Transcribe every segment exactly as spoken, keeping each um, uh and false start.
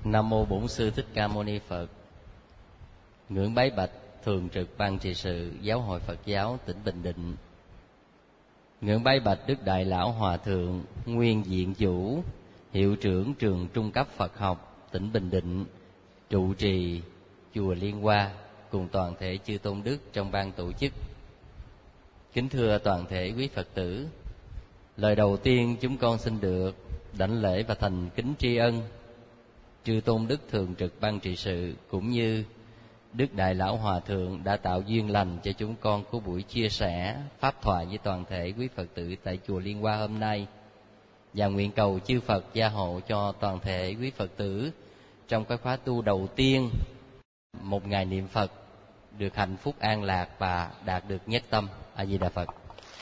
Nam mô Bổn Sư Thích Ca Mâu Ni Phật. Ngưỡng bái bạch thường trực ban trị sự Giáo hội Phật giáo tỉnh Bình Định. Ngưỡng bái bạch Đức Đại Lão Hòa Thượng Nguyên Diện Chủ, hiệu trưởng trường trung cấp Phật học tỉnh Bình Định, trụ trì chùa Liên Hoa, cùng toàn thể chư tôn đức trong ban tổ chức. Kính thưa toàn thể quý Phật tử, lời đầu tiên chúng con xin được đảnh lễ và thành kính tri ân chư tôn đức thường trực ban trị sự cũng như Đức Đại Lão Hòa Thượng đã tạo duyên lành cho chúng con có buổi chia sẻ pháp thoại với toàn thể quý Phật tử tại chùa Liên Hoa hôm nay, và nguyện cầu chư Phật gia hộ cho toàn thể quý Phật tử trong cái khóa tu đầu tiên một ngày niệm Phật được hạnh phúc an lạc và đạt được nhất tâm. A Di Đà Phật.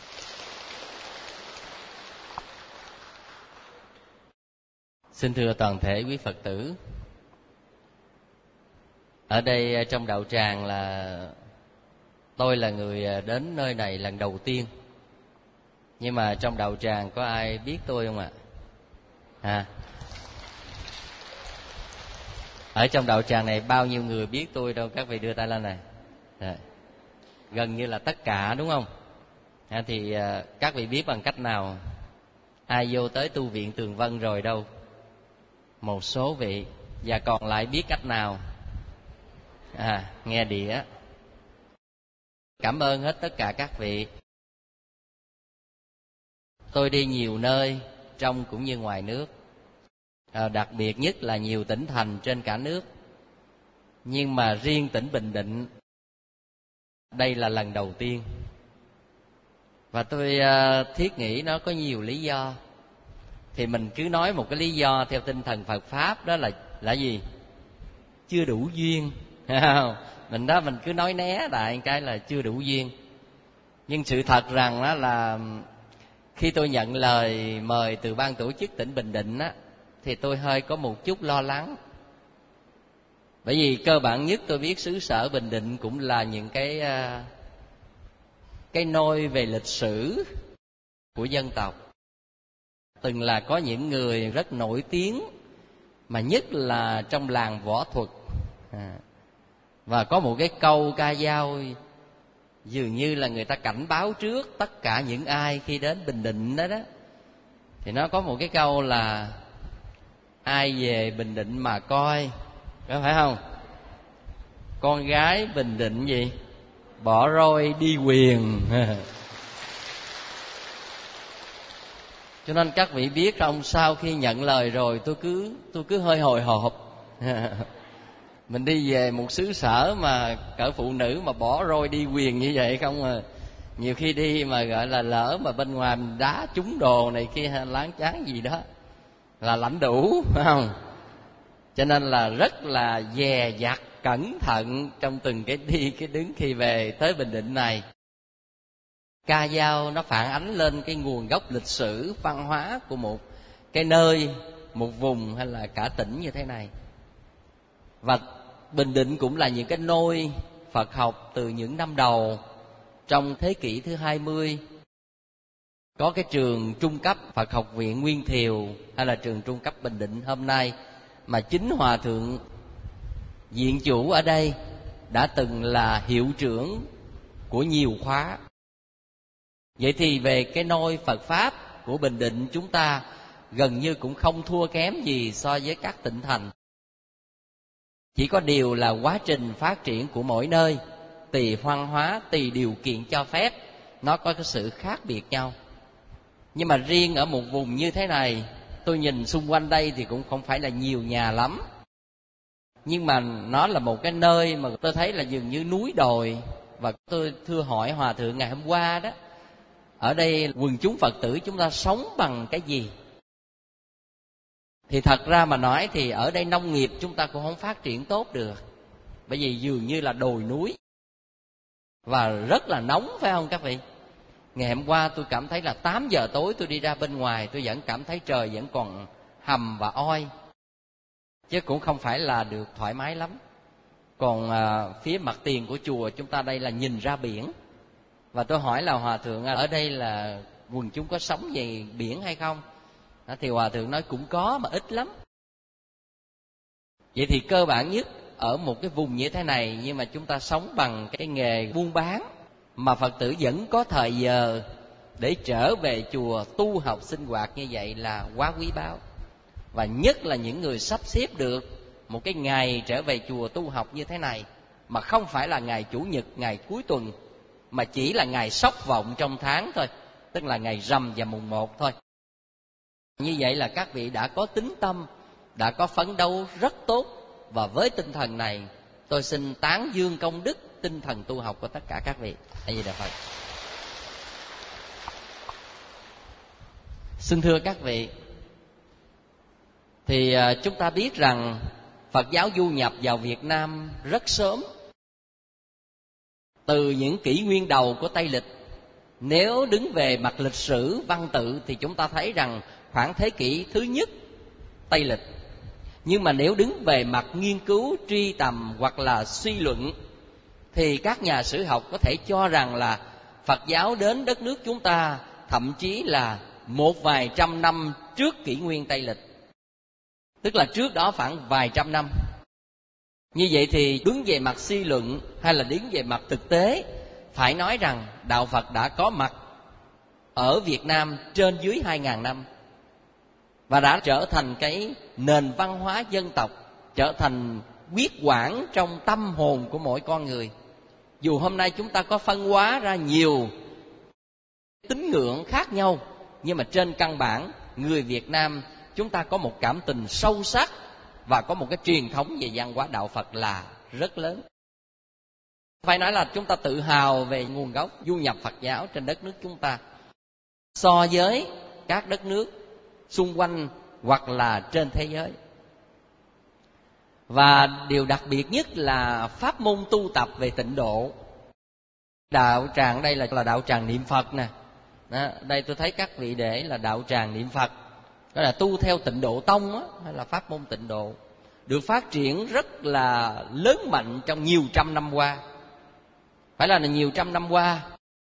Xin thưa toàn thể quý Phật tử, ở đây trong đạo tràng là tôi là người đến nơi này lần đầu tiên, nhưng mà trong đạo tràng có ai biết tôi không ạ? À? Ở trong đạo tràng này bao nhiêu người biết tôi đâu? Các vị đưa tay lên này. À, gần như là tất cả, đúng không? À, thì à, các vị biết bằng cách nào? Ai vô tới tu viện Tường Vân rồi đâu? Một số vị. Và còn lại biết cách nào? À, nghe đĩa. Cảm ơn hết tất cả các vị. Tôi đi nhiều nơi trong cũng như ngoài nước, à, đặc biệt nhất là nhiều tỉnh thành trên cả nước. Nhưng mà riêng tỉnh Bình Định, đây là lần đầu tiên. Và tôi à, thiết nghĩ nó có nhiều lý do. Thì mình cứ nói một cái lý do theo tinh thần Phật Pháp, đó là là gì? Chưa đủ duyên. Mình đó mình cứ nói né đại cái là chưa đủ duyên. Nhưng sự thật rằng đó là khi tôi nhận lời mời từ ban tổ chức tỉnh Bình Định á, thì tôi hơi có một chút lo lắng. Bởi vì cơ bản nhất tôi biết xứ sở Bình Định cũng là những cái cái nôi về lịch sử của dân tộc. Từng là có những người rất nổi tiếng, mà nhất là trong làng võ thuật. À, và có một cái câu ca dao dường như là người ta cảnh báo trước tất cả những ai khi đến Bình Định đó đó. Thì nó có một cái câu là ai về Bình Định mà coi, có phải không? Con gái Bình Định gì? Bỏ roi đi quyền. Cho nên các vị biết không, sau khi nhận lời rồi tôi cứ tôi cứ hơi hồi hộp. Mình đi về một xứ sở mà cỡ phụ nữ mà bỏ roi đi quyền như vậy không à. Nhiều khi đi mà gọi là lỡ mà bên ngoài mình đá trúng đồ này kia láng cháng gì đó là lãnh đủ, phải không? Cho nên là rất là dè dặt cẩn thận trong từng cái đi cái đứng khi về tới Bình Định này. Ca dao nó phản ánh lên cái nguồn gốc lịch sử văn hóa của một cái nơi, một vùng hay là cả tỉnh như thế này. Và Bình Định cũng là những cái nôi Phật học từ những năm đầu trong thế kỷ thứ hai mươi. Có cái trường trung cấp Phật học viện Nguyên Thiều hay là trường trung cấp Bình Định hôm nay, mà chính Hòa Thượng Diện Chủ ở đây đã từng là hiệu trưởng của nhiều khóa. Vậy thì về cái nôi Phật Pháp của Bình Định chúng ta gần như cũng không thua kém gì so với các tỉnh thành. Chỉ có điều là quá trình phát triển của mỗi nơi, tùy văn hóa, tùy điều kiện cho phép, nó có cái sự khác biệt nhau. Nhưng mà riêng ở một vùng như thế này, tôi nhìn xung quanh đây thì cũng không phải là nhiều nhà lắm. Nhưng mà nó là một cái nơi mà tôi thấy là dường như núi đồi. Và tôi thưa hỏi Hòa Thượng ngày hôm qua đó, ở đây quần chúng Phật tử chúng ta sống bằng cái gì? Thì thật ra mà nói thì ở đây nông nghiệp chúng ta cũng không phát triển tốt được. Bởi vì dường như là đồi núi và rất là nóng, phải không các vị? Ngày hôm qua tôi cảm thấy là tám giờ tối tôi đi ra bên ngoài, tôi vẫn cảm thấy trời vẫn còn hầm và oi, chứ cũng không phải là được thoải mái lắm. Còn à, phía mặt tiền của chùa chúng ta đây là nhìn ra biển. Và tôi hỏi là Hòa Thượng ở đây là quần chúng có sống về biển hay không? Thì Hòa Thượng nói cũng có mà ít lắm. Vậy thì cơ bản nhất ở một cái vùng như thế này, nhưng mà chúng ta sống bằng cái nghề buôn bán, mà Phật tử vẫn có thời giờ để trở về chùa tu học sinh hoạt như vậy là quá quý báu. Và nhất là những người sắp xếp được một cái ngày trở về chùa tu học như thế này, mà không phải là ngày Chủ nhật, ngày cuối tuần, mà chỉ là ngày sóc vọng trong tháng thôi, tức là ngày rằm và mùng một thôi. Như vậy là các vị đã có tín tâm, đã có phấn đấu rất tốt. Và với tinh thần này, tôi xin tán dương công đức tinh thần tu học của tất cả các vị. A Di Đà Phật. Xin thưa các vị, thì chúng ta biết rằng Phật giáo du nhập vào Việt Nam rất sớm, từ những kỷ nguyên đầu của Tây Lịch. Nếu đứng về mặt lịch sử văn tự thì chúng ta thấy rằng khoảng thế kỷ thứ nhất Tây Lịch. Nhưng mà nếu đứng về mặt nghiên cứu, truy tầm hoặc là suy luận, thì các nhà sử học có thể cho rằng là Phật giáo đến đất nước chúng ta thậm chí là một vài trăm năm trước kỷ nguyên Tây Lịch, tức là trước đó khoảng vài trăm năm. Như vậy thì đứng về mặt suy luận hay là đứng về mặt thực tế, phải nói rằng đạo Phật đã có mặt ở Việt Nam trên dưới hai ngàn năm, và đã trở thành cái nền văn hóa dân tộc, trở thành quyết quản trong tâm hồn của mỗi con người. Dù hôm nay chúng ta có phân hóa ra nhiều tín ngưỡng khác nhau, nhưng mà trên căn bản người Việt Nam chúng ta có một cảm tình sâu sắc và có một cái truyền thống về văn hóa đạo Phật là rất lớn. Phải nói là chúng ta tự hào về nguồn gốc du nhập Phật giáo trên đất nước chúng ta, so với các đất nước xung quanh hoặc là trên thế giới. Và điều đặc biệt nhất là pháp môn tu tập về tịnh độ. Đạo tràng đây là, là đạo tràng niệm Phật nè. Đó, đây tôi thấy các vị để là đạo tràng niệm Phật, đó là tu theo Tịnh Độ Tông á, hay là pháp môn tịnh độ, được phát triển rất là lớn mạnh trong nhiều trăm năm qua. Phải là nhiều trăm năm qua,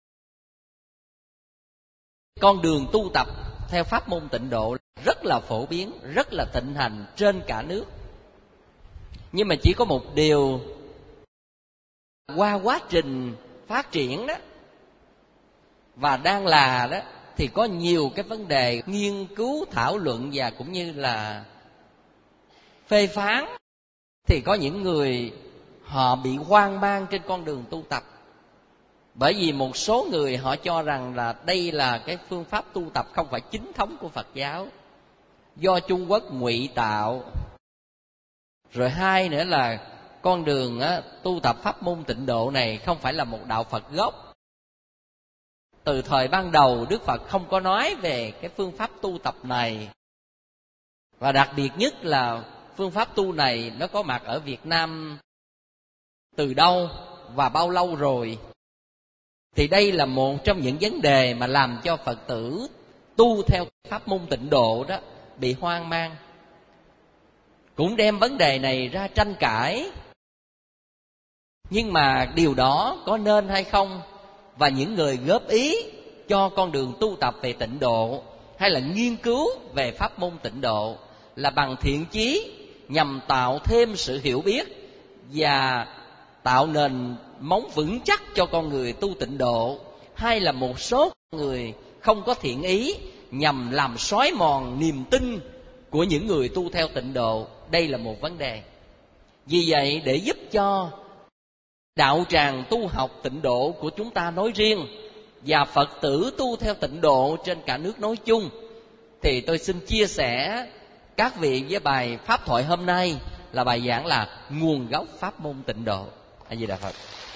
con đường tu tập theo pháp môn tịnh độ rất là phổ biến, rất là thịnh hành trên cả nước. Nhưng mà chỉ có một điều, qua quá trình phát triển đó và đang là đó, thì có nhiều cái vấn đề nghiên cứu thảo luận và cũng như là phê phán. Thì có những người họ bị hoang mang trên con đường tu tập, bởi vì một số người họ cho rằng là đây là cái phương pháp tu tập không phải chính thống của Phật giáo, do Trung Quốc ngụy tạo. Rồi hai nữa là con đường á, tu tập pháp môn tịnh độ này không phải là một đạo Phật gốc. Từ thời ban đầu Đức Phật không có nói về cái phương pháp tu tập này. Và đặc biệt nhất là phương pháp tu này nó có mặt ở Việt Nam từ đâu và bao lâu rồi. Thì đây là một trong những vấn đề mà làm cho Phật tử tu theo pháp môn tịnh độ đó bị hoang mang, cũng đem vấn đề này ra tranh cãi. Nhưng mà điều đó có nên hay không, và những người góp ý cho con đường tu tập về tịnh độ hay là nghiên cứu về pháp môn tịnh độ là bằng thiện chí, nhằm tạo thêm sự hiểu biết và tạo nền móng vững chắc cho con người tu tịnh độ, hay là một số người không có thiện ý nhằm làm xói mòn niềm tin của những người tu theo tịnh độ. Đây là một vấn đề. Vì vậy, để giúp cho đạo tràng tu học tịnh độ của chúng ta nói riêng và Phật tử tu theo tịnh độ trên cả nước nói chung, thì tôi xin chia sẻ các vị với bài pháp thoại hôm nay là bài giảng là nguồn gốc pháp môn tịnh độ. A Di Đà Phật.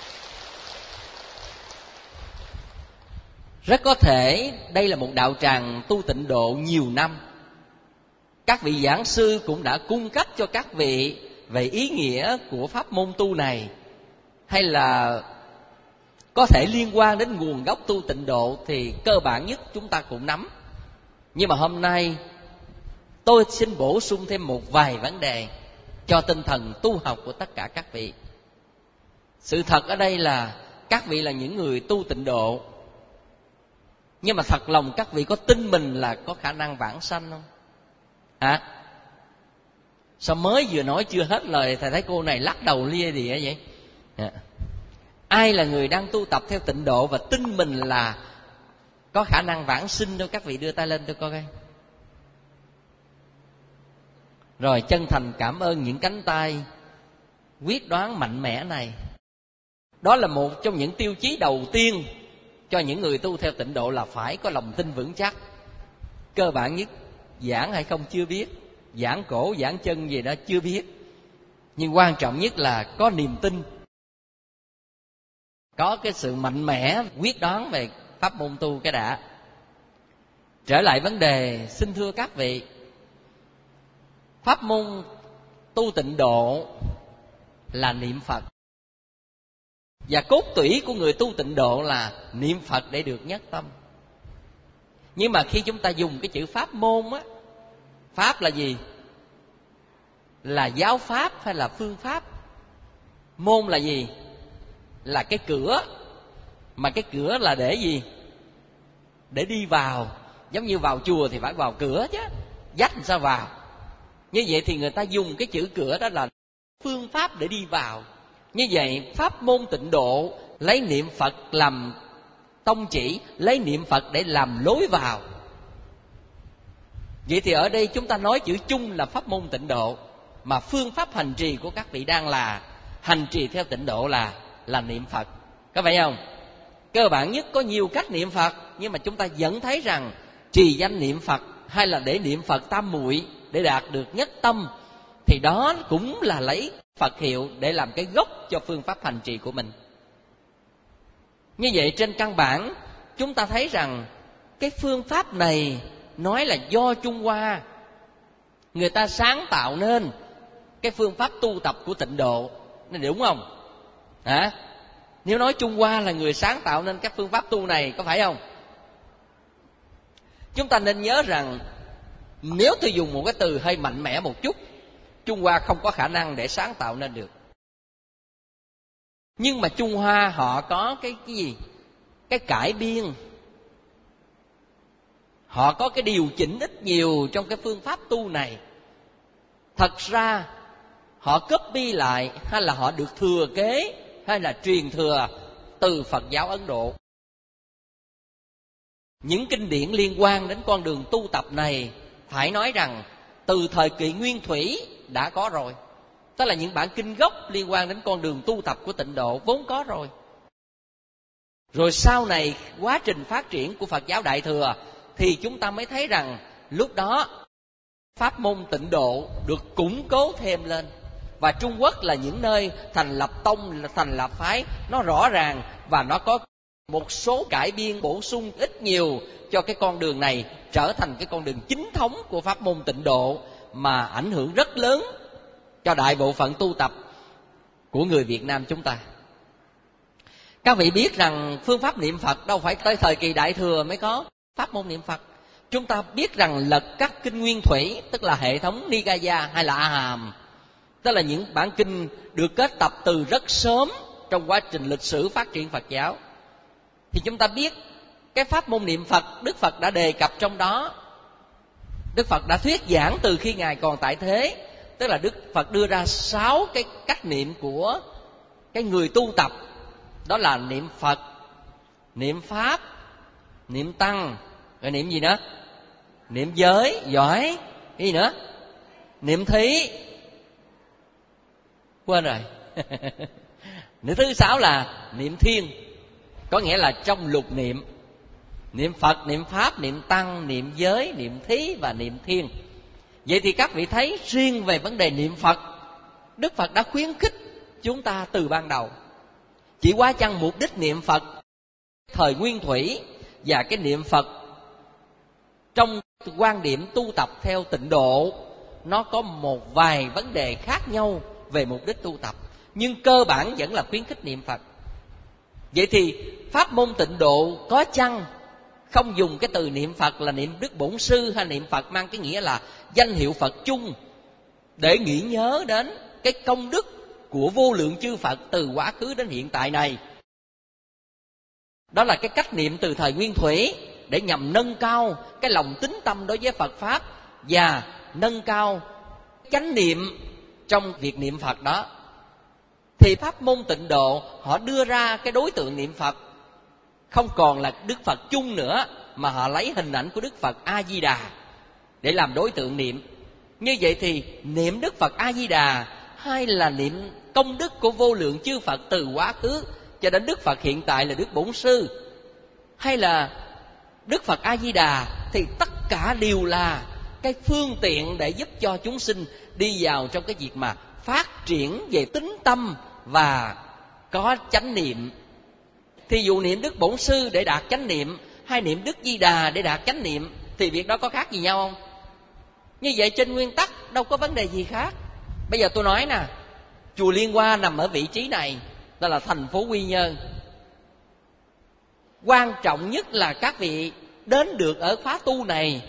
Rất có thể đây là một đạo tràng tu tịnh độ nhiều năm. Các vị giảng sư cũng đã cung cấp cho các vị về ý nghĩa của pháp môn tu này, hay là có thể liên quan đến nguồn gốc tu tịnh độ thì cơ bản nhất chúng ta cũng nắm. Nhưng mà hôm nay tôi xin bổ sung thêm một vài vấn đề cho tinh thần tu học của tất cả các vị. Sự thật ở đây là các vị là những người tu tịnh độ, nhưng mà thật lòng các vị có tin mình là có khả năng vãng sanh không? Hả? Sao mới vừa nói chưa hết lời thầy thấy cô này lắc đầu lia gì vậy? À. Ai là người đang tu tập theo tịnh độ và tin mình là có khả năng vãng sinh đâu? Các vị đưa tay lên tôi coi coi. Rồi chân thành cảm ơn những cánh tay quyết đoán mạnh mẽ này. Đó là một trong những tiêu chí đầu tiên cho những người tu theo tịnh độ, là phải có lòng tin vững chắc. Cơ bản nhất, giảng hay không chưa biết, giảng cổ giảng chân gì đó chưa biết, nhưng quan trọng nhất là có niềm tin, có cái sự mạnh mẽ quyết đoán về pháp môn tu cái đã. Trở lại vấn đề, xin thưa các vị, pháp môn tu tịnh độ là niệm Phật, và cốt tủy của người tu tịnh độ là niệm Phật để được nhất tâm. Nhưng mà khi chúng ta dùng cái chữ pháp môn á, pháp là gì? Là giáo pháp hay là phương pháp? Môn là gì? Là cái cửa. Mà cái cửa là để gì? Để đi vào. Giống như vào chùa thì phải vào cửa chứ, dắt làm sao vào. Như vậy thì người ta dùng cái chữ cửa đó là phương pháp để đi vào. Như vậy pháp môn tịnh độ lấy niệm Phật làm tông chỉ, lấy niệm Phật để làm lối vào. Vậy thì ở đây chúng ta nói chữ chung là pháp môn tịnh độ, mà phương pháp hành trì của các vị đang là hành trì theo tịnh độ là là niệm Phật. Có phải không? Cơ bản nhất có nhiều cách niệm Phật, nhưng mà chúng ta vẫn thấy rằng trì danh niệm Phật hay là để niệm Phật tam muội để đạt được nhất tâm, thì đó cũng là lấy Phật hiệu để làm cái gốc cho phương pháp hành trì của mình. Như vậy trên căn bản chúng ta thấy rằng cái phương pháp này nói là do Trung Hoa người ta sáng tạo nên cái phương pháp tu tập của tịnh độ, nên đúng không? Hả? Nếu nói Trung Hoa là người sáng tạo nên các phương pháp tu này, có phải không? Chúng ta nên nhớ rằng nếu tôi dùng một cái từ hơi mạnh mẽ một chút, Trung Hoa không có khả năng để sáng tạo nên được. Nhưng mà Trung Hoa họ có cái cái gì? Cái cải biên. Họ có cái điều chỉnh ít nhiều trong cái phương pháp tu này. Thật ra họ copy lại hay là họ được thừa kế hay là truyền thừa từ Phật giáo Ấn Độ. Những kinh điển liên quan đến con đường tu tập này phải nói rằng từ thời kỳ Nguyên Thủy đã có rồi. Tức là những bản kinh gốc liên quan đến con đường tu tập của tịnh độ vốn có rồi. Rồi sau này quá trình phát triển của Phật giáo Đại Thừa thì chúng ta mới thấy rằng lúc đó pháp môn tịnh độ được củng cố thêm lên. Và Trung Quốc là những nơi thành lập tông, thành lập phái nó rõ ràng, và nó có một số cải biên bổ sung ít nhiều cho cái con đường này trở thành cái con đường chính thống của pháp môn tịnh độ, mà ảnh hưởng rất lớn cho đại bộ phận tu tập của người Việt Nam chúng ta. Các vị biết rằng phương pháp niệm Phật đâu phải tới thời kỳ Đại Thừa mới có pháp môn niệm Phật. Chúng ta biết rằng lật các kinh Nguyên Thủy, tức là hệ thống Nikaya hay là A Hàm, tức là những bản kinh được kết tập từ rất sớm trong quá trình lịch sử phát triển Phật giáo, thì chúng ta biết cái pháp môn niệm Phật Đức Phật đã đề cập trong đó. Đức Phật đã thuyết giảng từ khi Ngài còn tại thế, tức là Đức Phật đưa ra sáu cái cách niệm của cái người tu tập. Đó là niệm Phật, niệm Pháp, niệm Tăng, rồi niệm gì nữa? Niệm giới, giỏi, cái gì nữa? Niệm thí. Quên rồi. Niệm thứ sáu là niệm thiên, có nghĩa là trong lục niệm. Niệm Phật, niệm Pháp, niệm Tăng, niệm giới, niệm thí và niệm thiên. Vậy thì các vị thấy riêng về vấn đề niệm Phật, Đức Phật đã khuyến khích chúng ta từ ban đầu. Chỉ qua chăng mục đích niệm Phật thời Nguyên Thủy và cái niệm Phật trong quan điểm tu tập theo tịnh độ, nó có một vài vấn đề khác nhau về mục đích tu tập, nhưng cơ bản vẫn là khuyến khích niệm Phật. Vậy thì pháp môn tịnh độ có chăng không dùng cái từ niệm Phật là niệm Đức Bổn Sư, hay niệm Phật mang cái nghĩa là danh hiệu Phật chung, để nghĩ nhớ đến cái công đức của vô lượng chư Phật từ quá khứ đến hiện tại này. Đó là cái cách niệm từ thời Nguyên Thủy để nhằm nâng cao cái lòng tín tâm đối với Phật Pháp và nâng cao chánh niệm trong việc niệm Phật đó. Thì pháp môn Tịnh Độ họ đưa ra cái đối tượng niệm Phật không còn là Đức Phật chung nữa, mà họ lấy hình ảnh của Đức Phật A Di Đà để làm đối tượng niệm. Như vậy thì niệm Đức Phật A Di Đà hay là niệm công đức của vô lượng chư Phật từ quá khứ cho đến Đức Phật hiện tại là Đức Bổn Sư, hay là Đức Phật A Di Đà, thì tất cả đều là cái phương tiện để giúp cho chúng sinh đi vào trong cái việc mà phát triển về tín tâm và có chánh niệm. Thì dù niệm Đức Bổn Sư để đạt chánh niệm hay niệm Đức Di Đà để đạt chánh niệm thì việc đó có khác gì nhau không? Như vậy trên nguyên tắc đâu có vấn đề gì khác. Bây giờ tôi nói nè, chùa Liên Hoa nằm ở vị trí này, đó là thành phố Quy Nhơn. Quan trọng nhất là các vị đến được ở khóa tu này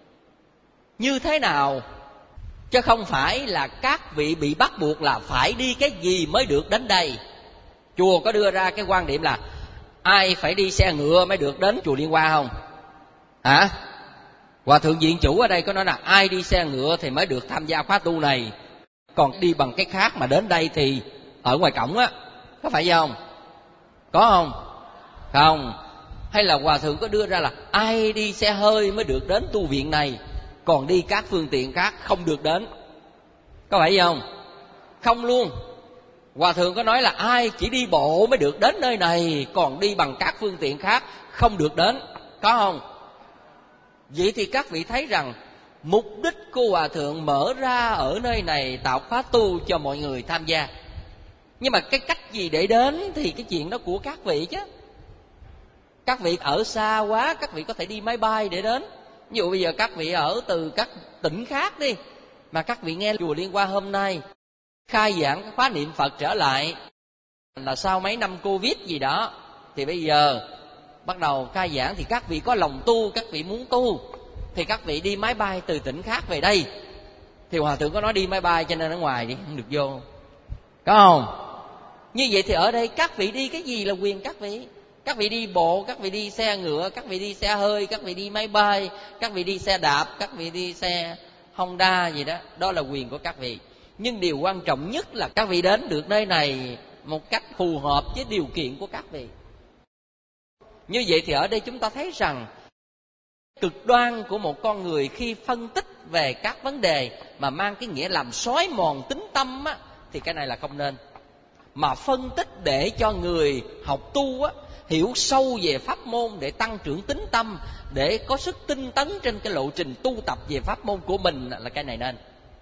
như thế nào, chứ không phải là các vị bị bắt buộc là phải đi cái gì mới được đến đây. Chùa có đưa ra cái quan điểm là ai phải đi xe ngựa mới được đến chùa Liên Hoa không? Hả? Hòa thượng viện chủ ở đây có nói là ai đi xe ngựa thì mới được tham gia khóa tu này, còn đi bằng cái khác mà đến đây thì ở ngoài cổng á, có phải không? Có không? Không. Hay là hòa thượng có đưa ra là ai đi xe hơi mới được đến tu viện này, còn đi các phương tiện khác không được đến, có phải không? Không luôn. Hòa thượng có nói là ai chỉ đi bộ mới được đến nơi này, còn đi bằng các phương tiện khác không được đến, có không? Vậy thì các vị thấy rằng mục đích của hòa thượng mở ra ở nơi này tạo khóa tu cho mọi người tham gia. Nhưng mà cái cách gì để đến thì cái chuyện đó của các vị chứ. Các vị ở xa quá, các vị có thể đi máy bay để đến. Ví dụ bây giờ các vị ở từ các tỉnh khác đi, mà các vị nghe chùa Liên Hoa hôm nay khai giảng cái khóa niệm Phật trở lại là sau mấy năm Covid gì đó, thì bây giờ bắt đầu khai giảng thì các vị có lòng tu, các vị muốn tu thì các vị đi máy bay từ tỉnh khác về đây. Thì hòa thượng có nói đi máy bay cho nên ở ngoài đi không được vô, có không? Như vậy thì ở đây các vị đi cái gì là quyền các vị. Các vị đi bộ, các vị đi xe ngựa, các vị đi xe hơi, các vị đi máy bay, các vị đi xe đạp, các vị đi xe Honda gì đó, đó là quyền của các vị. Nhưng điều quan trọng nhất là các vị đến được nơi này một cách phù hợp với điều kiện của các vị. Như vậy thì ở đây chúng ta thấy rằng cực đoan của một con người khi phân tích về các vấn đề mà mang cái nghĩa làm xói mòn tính tâm á, thì cái này là không nên. Mà phân tích để cho người học tu á, hiểu sâu về pháp môn để tăng trưởng tính tâm, để có sức tinh tấn trên cái lộ trình tu tập về pháp môn của mình là cái này nên.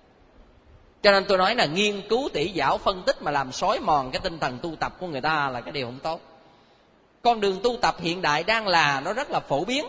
Cho nên tôi nói là nghiên cứu tỉ dảo phân tích mà làm xói mòn cái tinh thần tu tập của người ta là cái điều không tốt. Con đường tu tập hiện đại đang là nó rất là phổ biến.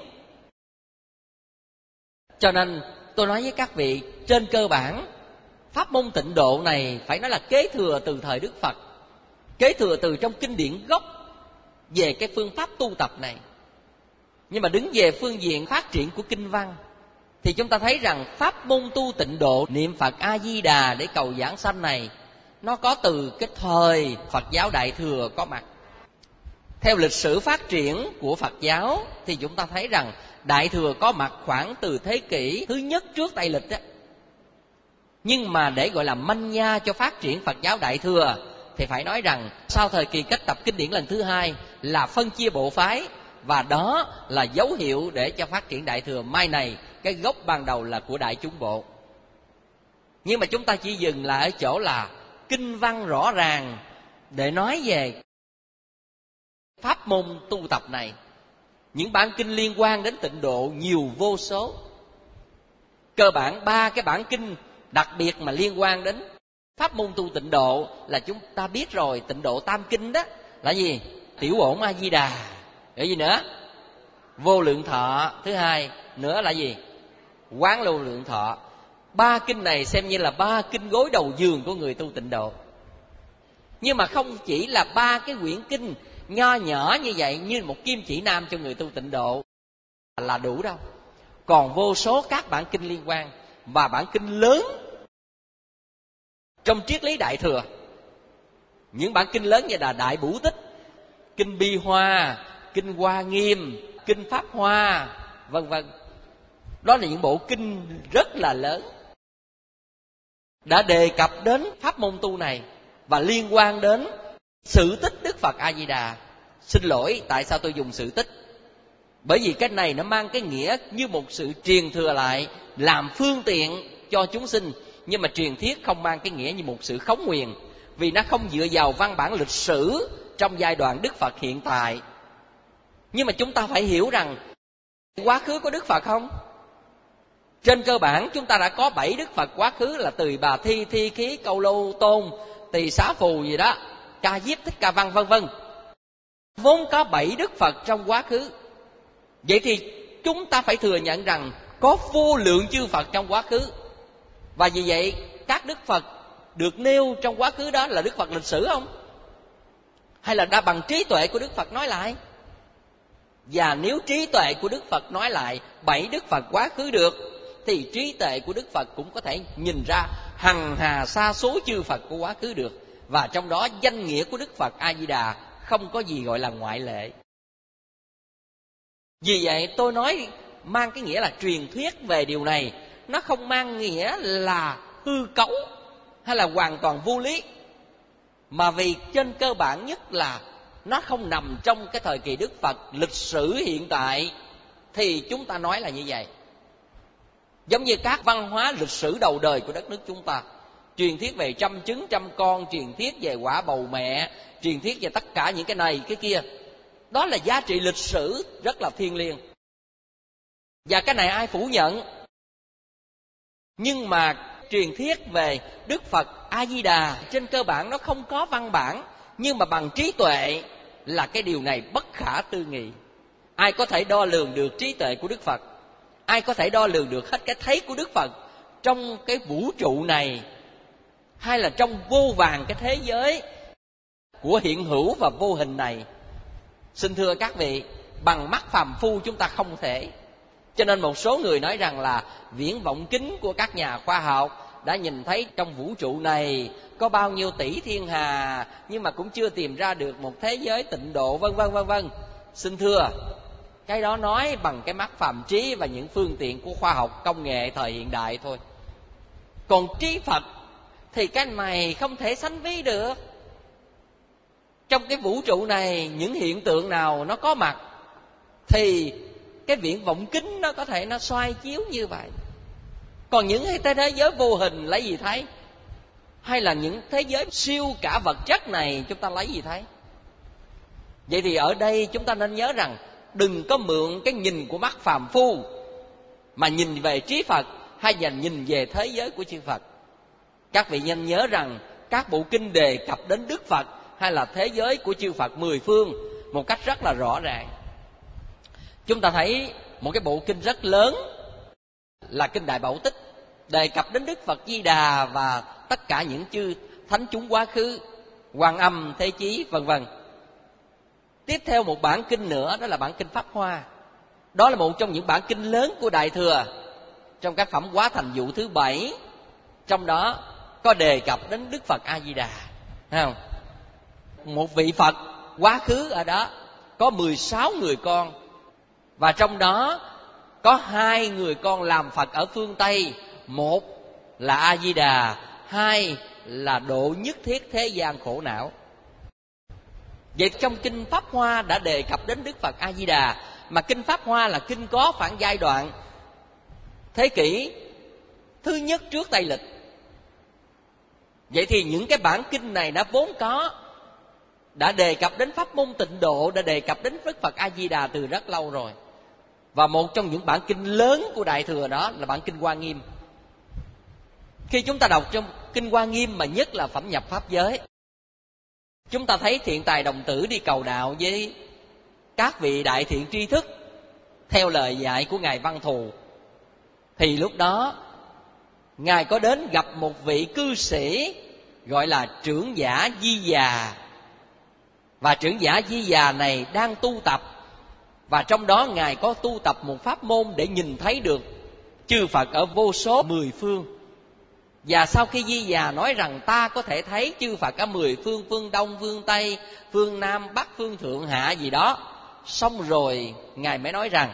Cho nên tôi nói với các vị, trên cơ bản pháp môn Tịnh Độ này phải nói là kế thừa từ thời Đức Phật, kế thừa từ trong kinh điển gốc về cái phương pháp tu tập này. Nhưng mà đứng về phương diện phát triển của kinh văn thì chúng ta thấy rằng pháp môn tu Tịnh Độ niệm Phật A Di Đà để cầu giảng sanh này, nó có từ cái thời Phật giáo Đại Thừa có mặt. Theo lịch sử phát triển của Phật giáo thì chúng ta thấy rằng Đại Thừa có mặt khoảng từ thế kỷ thứ nhất trước Tây Lịch đó. Nhưng mà để gọi là manh nha cho phát triển Phật giáo Đại Thừa thì phải nói rằng sau thời kỳ cách tập kinh điển lần thứ hai là phân chia bộ phái, và đó là dấu hiệu để cho phát triển Đại Thừa mai này. Cái gốc ban đầu là của Đại Chúng Bộ. Nhưng mà chúng ta chỉ dừng lại ở chỗ là kinh văn rõ ràng để nói về pháp môn tu tập này. Những bản kinh liên quan đến Tịnh Độ nhiều vô số. Cơ bản ba cái bản kinh đặc biệt mà liên quan đến pháp môn tu Tịnh Độ là chúng ta biết rồi. Tịnh Độ Tam Kinh đó là gì? Tiểu Bổn A Di Đà. Rồi gì nữa? Vô Lượng Thọ. Thứ hai nữa là gì? Quán Vô Lượng Thọ. Ba kinh này xem như là ba kinh gối đầu giường của người tu Tịnh Độ. Nhưng mà không chỉ là ba cái quyển kinh nho nhỏ như vậy, như một kim chỉ nam cho người tu Tịnh Độ là đủ đâu. Còn vô số các bản kinh liên quan, và bản kinh lớn trong triết lý Đại Thừa. Những bản kinh lớn như là Đại Bủ Tích, Kinh Bi Hoa, Kinh Hoa Nghiêm, Kinh Pháp Hoa, vân vân. Đó là những bộ kinh rất là lớn. đã đề cập đến pháp môn tu này và liên quan đến sự tích Đức Phật A Di Đà. Xin lỗi, tại sao tôi dùng sự tích? Bởi vì cái này nó mang cái nghĩa như một sự truyền thừa lại, làm phương tiện cho chúng sinh. Nhưng mà truyền thuyết không mang cái nghĩa như một sự khống nguyền, vì nó không dựa vào văn bản lịch sử trong giai đoạn Đức Phật hiện tại. Nhưng mà chúng ta phải hiểu rằng quá khứ có Đức Phật không? Trên cơ bản chúng ta đã có bảy Đức Phật quá khứ là Từ Bà Thi, Thi Khí, Câu Lô Tôn, Tỳ Xá Phù gì đó, Ca Diếp, Thích Ca Văn vân vân. Vốn có bảy Đức Phật trong quá khứ. Vậy thì chúng ta phải thừa nhận rằng có vô lượng chư Phật trong quá khứ. Và vì vậy các Đức Phật được nêu trong quá khứ đó là Đức Phật lịch sử không? Hay là đã bằng trí tuệ của Đức Phật nói lại? Và nếu trí tuệ của Đức Phật nói lại bảy Đức Phật quá khứ được, thì trí tuệ của Đức Phật cũng có thể nhìn ra hằng hà sa số chư Phật của quá khứ được. Và trong đó danh nghĩa của Đức Phật A Di Đà không có gì gọi là ngoại lệ. Vì vậy tôi nói mang cái nghĩa là truyền thuyết về điều này, nó không mang nghĩa là hư cấu hay là hoàn toàn vô lý, mà vì trên cơ bản nhất là nó không nằm trong cái thời kỳ Đức Phật lịch sử hiện tại, thì chúng ta nói là như vậy. Giống như các văn hóa lịch sử đầu đời của đất nước chúng ta, truyền thuyết về trăm trứng trăm con, truyền thuyết về quả bầu mẹ, truyền thuyết về tất cả những cái này cái kia, đó là giá trị lịch sử rất là thiêng liêng, và cái này ai phủ nhận. Nhưng mà truyền thuyết về Đức Phật A Di Đà trên cơ bản nó không có văn bản, nhưng mà bằng trí tuệ là cái điều này bất khả tư nghị. Ai có thể đo lường được trí tuệ của Đức Phật? Ai có thể đo lường được hết cái thấy của Đức Phật trong cái vũ trụ này, hay là trong vô vàn cái thế giới của hiện hữu và vô hình này? Xin thưa các vị, bằng mắt phàm phu chúng ta không thể. Cho nên một số người nói rằng là viễn vọng kính của các nhà khoa học đã nhìn thấy trong vũ trụ này có bao nhiêu tỷ thiên hà, nhưng mà cũng chưa tìm ra được một thế giới tịnh độ vân vân vân vân. Xin thưa, cái đó nói bằng cái mắt phàm trí và những phương tiện của khoa học công nghệ thời hiện đại thôi. Còn trí Phật thì cái này không thể sánh ví được. Trong cái vũ trụ này, những hiện tượng nào nó có mặt thì cái viễn vọng kính nó có thể nó soi chiếu như vậy. Còn những thế thế giới vô hình lấy gì thấy? Hay là những thế giới siêu cả vật chất này chúng ta lấy gì thấy? Vậy thì ở đây chúng ta nên nhớ rằng đừng có mượn cái nhìn của mắt phàm phu mà nhìn về trí Phật, hay là nhìn về thế giới của chư Phật. Các vị nên nhớ rằng các bộ kinh đề cập đến Đức Phật hay là thế giới của chư Phật mười phương một cách rất là rõ ràng. Chúng ta thấy một cái bộ kinh rất lớn là kinh Đại Bảo Tích, đề cập đến Đức Phật Di Đà và tất cả những chư thánh chúng quá khứ, Quan Âm, Thế Chí vân vân. Tiếp theo một bản kinh nữa, đó là bản kinh Pháp Hoa. Đó là một trong những bản kinh lớn của Đại Thừa trong các phẩm Hóa Thành Vụ thứ bảy. Trong đó có đề cập đến Đức Phật A Di Đà, thấy không? Một vị Phật quá khứ ở đó có mười sáu người con, và trong đó có hai người con làm Phật ở phương Tây. Một là A Di Đà, hai là độ nhất thiết thế gian khổ não. Vậy trong kinh Pháp Hoa đã đề cập đến Đức Phật A Di Đà, mà kinh Pháp Hoa là kinh có khoảng giai đoạn thế kỷ thứ nhất trước Tây lịch. Vậy thì những cái bản kinh này nó vốn có, đã đề cập đến pháp môn tịnh độ, đã đề cập đến Đức Phật A Di Đà từ rất lâu rồi. Và một trong những bản kinh lớn của Đại Thừa đó là bản kinh Hoa Nghiêm. Khi chúng ta đọc trong kinh Hoa Nghiêm, mà nhất là phẩm nhập pháp giới, chúng ta thấy Thiện Tài Đồng Tử đi cầu đạo với các vị đại thiện tri thức theo lời dạy của Ngài Văn Thù. Thì lúc đó Ngài có đến gặp một vị cư sĩ gọi là trưởng giả Di Già. Và trưởng giả Di Già này đang tu tập, và trong đó Ngài có tu tập một pháp môn để nhìn thấy được chư Phật ở vô số mười phương. Và sau khi Di Già nói rằng ta có thể thấy chư Phật ở mười phương, phương Đông, phương Tây, phương Nam, Bắc, phương Thượng, Hạ gì đó, xong rồi Ngài mới nói rằng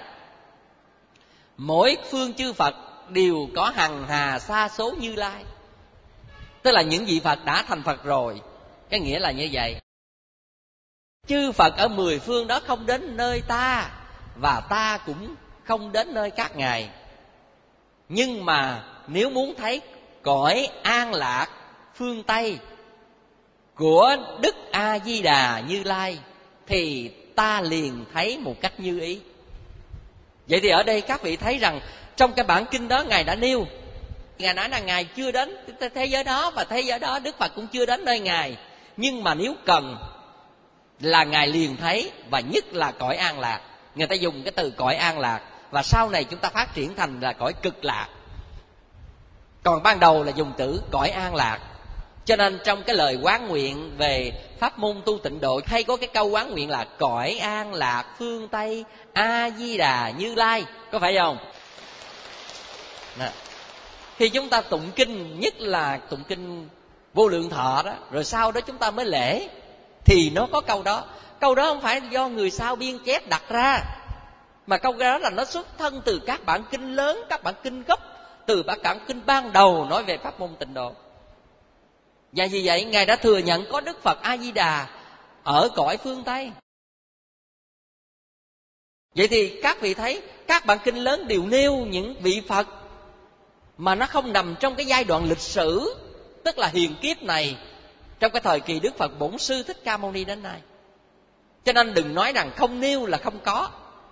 mỗi phương chư Phật đều có hằng hà sa số Như Lai. tức là những vị Phật đã thành Phật rồi. Cái nghĩa là như vậy. Chư Phật ở mười phương đó không đến nơi ta, và ta cũng không đến nơi các ngài. Nhưng mà nếu muốn thấy cõi an lạc phương Tây của Đức A Di Đà Như Lai thì ta liền thấy một cách như ý. Vậy thì ở đây các vị thấy rằng trong cái bản kinh đó ngài đã nêu, ngài nói là ngài chưa đến thế giới đó, và thế giới đó Đức Phật cũng chưa đến nơi ngài. Nhưng mà nếu cần là ngài liền thấy, và nhất là cõi an lạc. Người ta dùng cái từ cõi an lạc, và sau này chúng ta phát triển thành là cõi cực lạc. Còn ban đầu là dùng từ cõi an lạc. Cho nên trong cái lời quán nguyện về pháp môn tu tịnh độ hay có cái câu quán nguyện là cõi an lạc phương Tây A Di Đà Như Lai, có phải không? Nè. Khi chúng ta tụng kinh, nhất là tụng kinh Vô Lượng Thọ đó, rồi sau đó chúng ta mới lễ, thì nó có câu đó. Câu đó không phải do người sao biên chép đặt ra, mà câu đó là nó xuất thân từ các bản kinh lớn, các bản kinh gốc, từ các bản kinh ban đầu nói về pháp môn tịnh độ. Và vì vậy ngài đã thừa nhận có Đức Phật A Di Đà ở cõi phương Tây. Vậy thì các vị thấy các bản kinh lớn đều nêu những vị Phật mà nó không nằm trong cái giai đoạn lịch sử, tức là hiền kiếp này, trong cái thời kỳ Đức Phật Bổn Sư Thích Ca Mâu Ni đến nay. Cho nên đừng nói rằng không nêu là không có.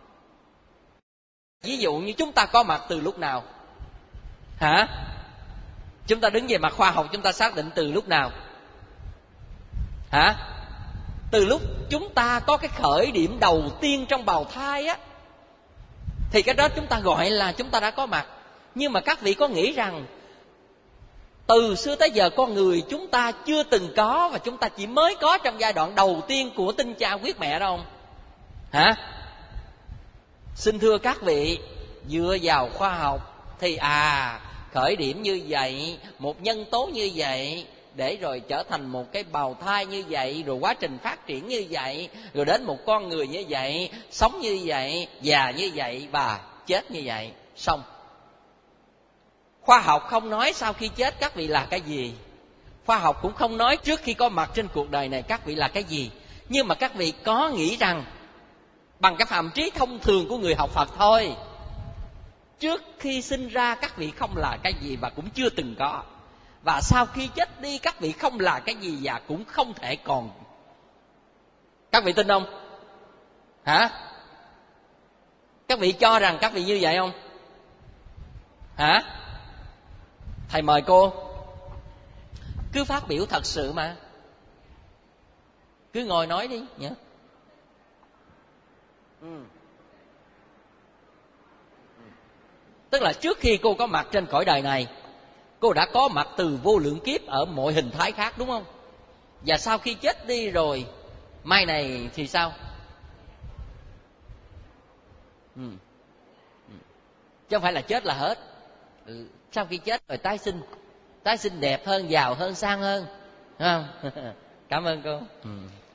Ví dụ như chúng ta có mặt từ lúc nào? Hả? Chúng ta đứng về mặt khoa học, chúng ta xác định từ lúc nào? Hả? Từ lúc chúng ta có cái khởi điểm đầu tiên trong bào thai á, thì cái đó chúng ta gọi là chúng ta đã có mặt. Nhưng mà các vị có nghĩ rằng từ xưa tới giờ con người chúng ta chưa từng có, và chúng ta chỉ mới có trong giai đoạn đầu tiên của tinh cha huyết mẹ đó không? Hả? Xin thưa các vị, dựa vào khoa học thì à khởi điểm như vậy, một nhân tố như vậy, để rồi trở thành một cái bào thai như vậy, rồi quá trình phát triển như vậy, rồi đến một con người như vậy, sống như vậy, già như vậy và chết như vậy, xong. Khoa học không nói sau khi chết các vị là cái gì, khoa học cũng không nói trước khi có mặt trên cuộc đời này các vị là cái gì. Nhưng mà các vị có nghĩ rằng bằng cái phàm trí thông thường của người học Phật thôi, trước khi sinh ra các vị không là cái gì và cũng chưa từng có, và sau khi chết đi các vị không là cái gì và cũng không thể còn. Các vị tin không? Hả? Các vị cho rằng các vị như vậy không? Hả? Thầy mời cô. Cứ phát biểu thật sự mà. Cứ ngồi nói đi nhé. Ừ. Tức là trước khi cô có mặt trên cõi đời này, cô đã có mặt từ vô lượng kiếp ở mọi hình thái khác, đúng không? Và sau khi chết đi rồi, mai này thì sao? Ừ. Ừ. Chứ không phải là chết là hết. Ừ. Sau khi chết rồi tái sinh, tái sinh đẹp hơn, giàu hơn, sang hơn, đúng không? Cảm ơn cô. Ừ.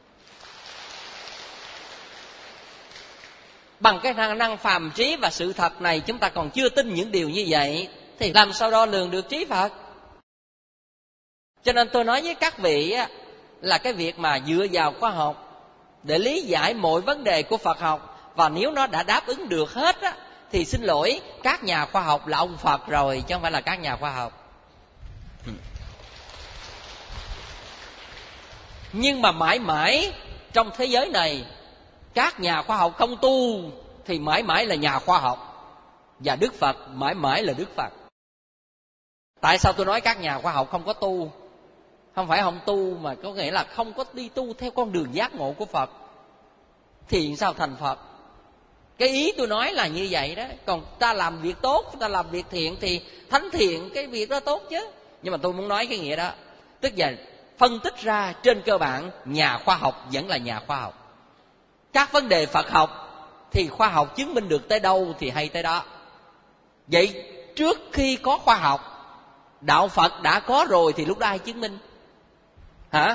Bằng cái năng năng phàm trí và sự thật này chúng ta còn chưa tin những điều như vậy, thì làm sao đo lường được trí Phật? Cho nên tôi nói với các vị là cái việc mà dựa vào khoa học để lý giải mọi vấn đề của Phật học, và nếu nó đã đáp ứng được hết á, thì xin lỗi, các nhà khoa học là ông Phật rồi, chứ không phải là các nhà khoa học. Nhưng mà mãi mãi trong thế giới này, các nhà khoa học không tu thì mãi mãi là nhà khoa học, và Đức Phật mãi mãi là Đức Phật. Tại sao tôi nói các nhà khoa học không có tu? Không phải không tu, mà có nghĩa là không có đi tu theo con đường giác ngộ của Phật, thì sao thành Phật? Cái ý tôi nói là như vậy đó. Còn ta làm việc tốt, ta làm việc thiện thì thánh thiện, cái việc đó tốt chứ. Nhưng mà tôi muốn nói cái nghĩa đó, tức là phân tích ra trên cơ bản nhà khoa học vẫn là nhà khoa học. Các vấn đề Phật học thì khoa học chứng minh được tới đâu thì hay tới đó. Vậy trước khi có khoa học, đạo Phật đã có rồi thì lúc đó ai chứng minh? Hả?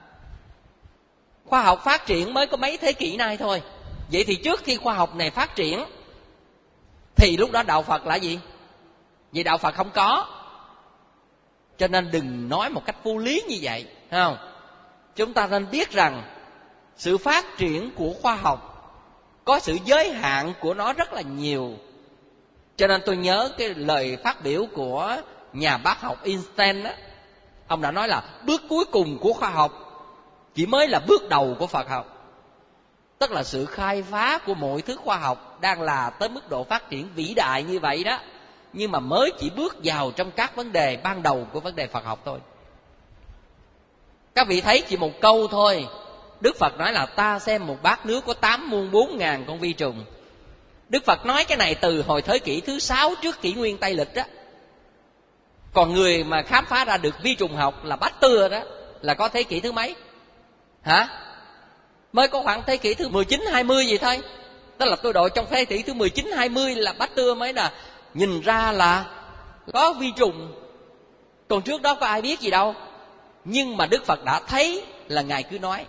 Khoa học phát triển mới có mấy thế kỷ nay thôi. Vậy thì trước khi khoa học này phát triển thì lúc đó đạo Phật là gì? Vì đạo Phật không có. Cho nên đừng nói một cách vô lý như vậy, thấy không? Chúng ta nên biết rằng sự phát triển của khoa học có sự giới hạn của nó rất là nhiều. Cho nên tôi nhớ cái lời phát biểu của nhà bác học Einstein đó. Ông đã nói là bước cuối cùng của khoa học chỉ mới là bước đầu của Phật học. Tức là sự khai phá của mọi thứ khoa học đang là tới mức độ phát triển vĩ đại như vậy đó, nhưng mà mới chỉ bước vào trong các vấn đề ban đầu của vấn đề Phật học thôi. Các vị thấy chỉ một câu thôi, Đức Phật nói là ta xem một bát nước có tám muôn bốn ngàn con vi trùng. Đức Phật nói cái này từ hồi thế kỷ thứ sáu trước kỷ nguyên Tây lịch đó. Còn người mà khám phá ra được vi trùng học là Pasteur đó, là có thế kỷ thứ mấy? Hả? Mới có khoảng thế kỷ thứ mười chín, hai mươi gì thôi. Tức là tôi đội trong thế kỷ thứ mười chín, hai mươi là Pasteur mới là nhìn ra là có vi trùng. Còn trước đó có ai biết gì đâu. Nhưng mà Đức Phật đã thấy là Ngài cứ nói.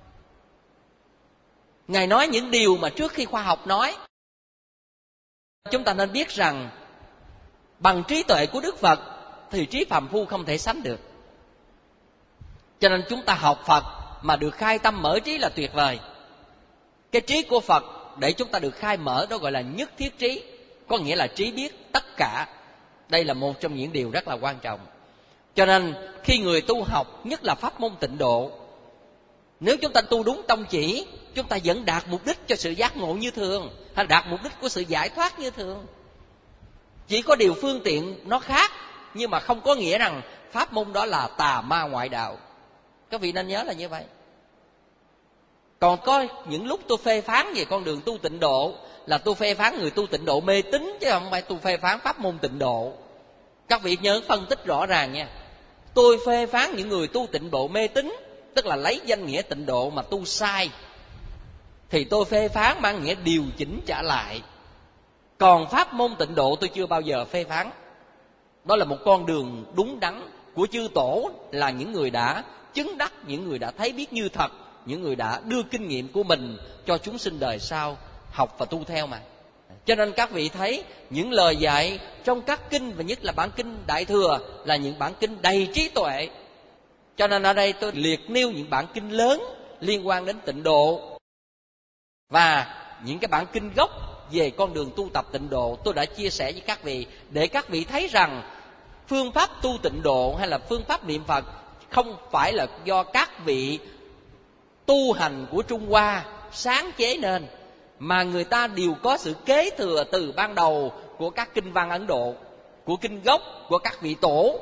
Ngài nói những điều mà trước khi khoa học nói. Chúng ta nên biết rằng bằng trí tuệ của Đức Phật thì trí phàm phu không thể sánh được. Cho nên chúng ta học Phật mà được khai tâm mở trí là tuyệt vời. Cái trí của Phật để chúng ta được khai mở đó gọi là nhất thiết trí, có nghĩa là trí biết tất cả. Đây là một trong những điều rất là quan trọng. Cho nên khi người tu học, nhất là pháp môn tịnh độ, nếu chúng ta tu đúng tông chỉ, chúng ta vẫn đạt mục đích cho sự giác ngộ như thường, hay đạt mục đích của sự giải thoát như thường. Chỉ có điều phương tiện nó khác, nhưng mà không có nghĩa rằng pháp môn đó là tà ma ngoại đạo. Các vị nên nhớ là như vậy. Còn có những lúc tôi phê phán về con đường tu tịnh độ là tôi phê phán người tu tịnh độ mê tín, chứ không phải tôi phê phán pháp môn tịnh độ. Các vị nhớ phân tích rõ ràng nha. Tôi phê phán những người tu tịnh độ mê tín, tức là lấy danh nghĩa tịnh độ mà tu sai, thì tôi phê phán mang nghĩa điều chỉnh trả lại. Còn pháp môn tịnh độ tôi chưa bao giờ phê phán. Đó là một con đường đúng đắn của chư tổ, là những người đã chứng đắc, những người đã thấy biết như thật, những người đã đưa kinh nghiệm của mình cho chúng sinh đời sau học và tu theo mà. Cho nên các vị thấy những lời dạy trong các kinh, và nhất là bản kinh Đại Thừa, là những bản kinh đầy trí tuệ. Cho nên ở đây tôi liệt nêu những bản kinh lớn liên quan đến tịnh độ, và những cái bản kinh gốc về con đường tu tập tịnh độ tôi đã chia sẻ với các vị, để các vị thấy rằng phương pháp tu tịnh độ hay là phương pháp niệm Phật không phải là do các vị tu hành của Trung Hoa sáng chế nên, mà người ta đều có sự kế thừa từ ban đầu của các kinh văn Ấn Độ, của kinh gốc của các vị tổ.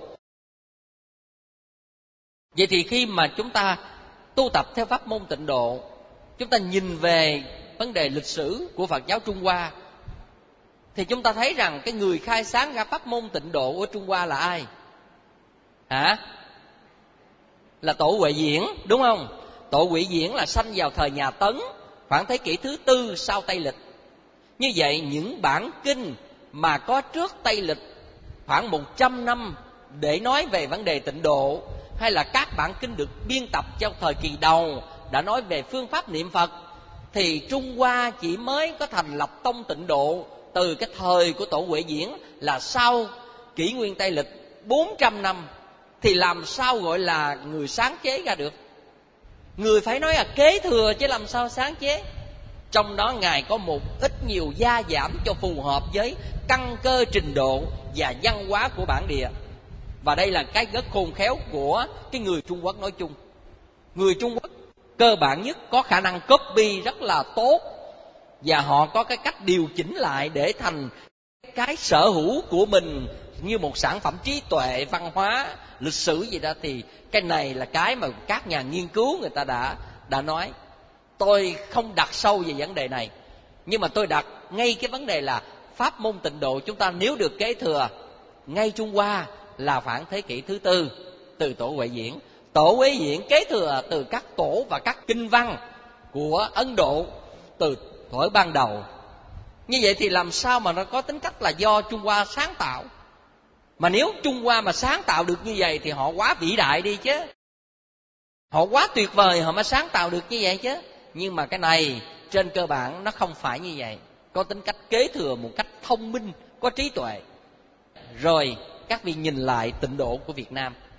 Vậy thì khi mà chúng ta tu tập theo pháp môn tịnh độ, chúng ta nhìn về vấn đề lịch sử của Phật giáo Trung Hoa, thì chúng ta thấy rằng cái người khai sáng ra pháp môn tịnh độ ở Trung Hoa là ai? Hả? Là Tổ Huệ Diễn, đúng không? Tổ Huệ Diễn là sanh vào thời nhà Tấn, khoảng thế kỷ thứ tư sau Tây lịch. Như vậy những bản kinh mà có trước Tây lịch khoảng một trăm năm để nói về vấn đề tịnh độ, hay là các bản kinh được biên tập trong thời kỳ đầu đã nói về phương pháp niệm Phật, thì Trung Hoa chỉ mới có thành lập tông tịnh độ từ cái thời của Tổ Huệ Diễn là sau kỷ nguyên Tây lịch bốn trăm năm. Thì làm sao gọi là người sáng chế ra được? Người phải nói là kế thừa chứ làm sao sáng chế. Trong đó Ngài có một ít nhiều gia giảm cho phù hợp với căn cơ trình độ và văn hóa của bản địa. Và đây là cái rất khôn khéo của cái người Trung Quốc nói chung. Người Trung Quốc cơ bản nhất có khả năng copy rất là tốt, và họ có cái cách điều chỉnh lại để thành cái sở hữu của mình như một sản phẩm trí tuệ, văn hóa, lịch sử gì đó. Thì cái này là cái mà các nhà nghiên cứu người ta đã đã nói. Tôi không đặt sâu về vấn đề này, nhưng mà tôi đặt ngay cái vấn đề là pháp môn tịnh độ chúng ta nếu được kế thừa ngay Trung Hoa là khoảng thế kỷ thứ tư từ Tổ Huệ Diễn. Tổ Huệ Diễn kế thừa từ các tổ và các kinh văn của Ấn Độ từ thuở ban đầu. Như vậy thì làm sao mà nó có tính cách là do Trung Hoa sáng tạo? Mà nếu Trung Hoa mà sáng tạo được như vậy thì họ quá vĩ đại đi chứ, họ quá tuyệt vời họ mới sáng tạo được như vậy chứ. Nhưng mà cái này trên cơ bản nó không phải như vậy, có tính cách kế thừa một cách thông minh, có trí tuệ. Rồi các vị nhìn lại tịnh độ của Việt Nam,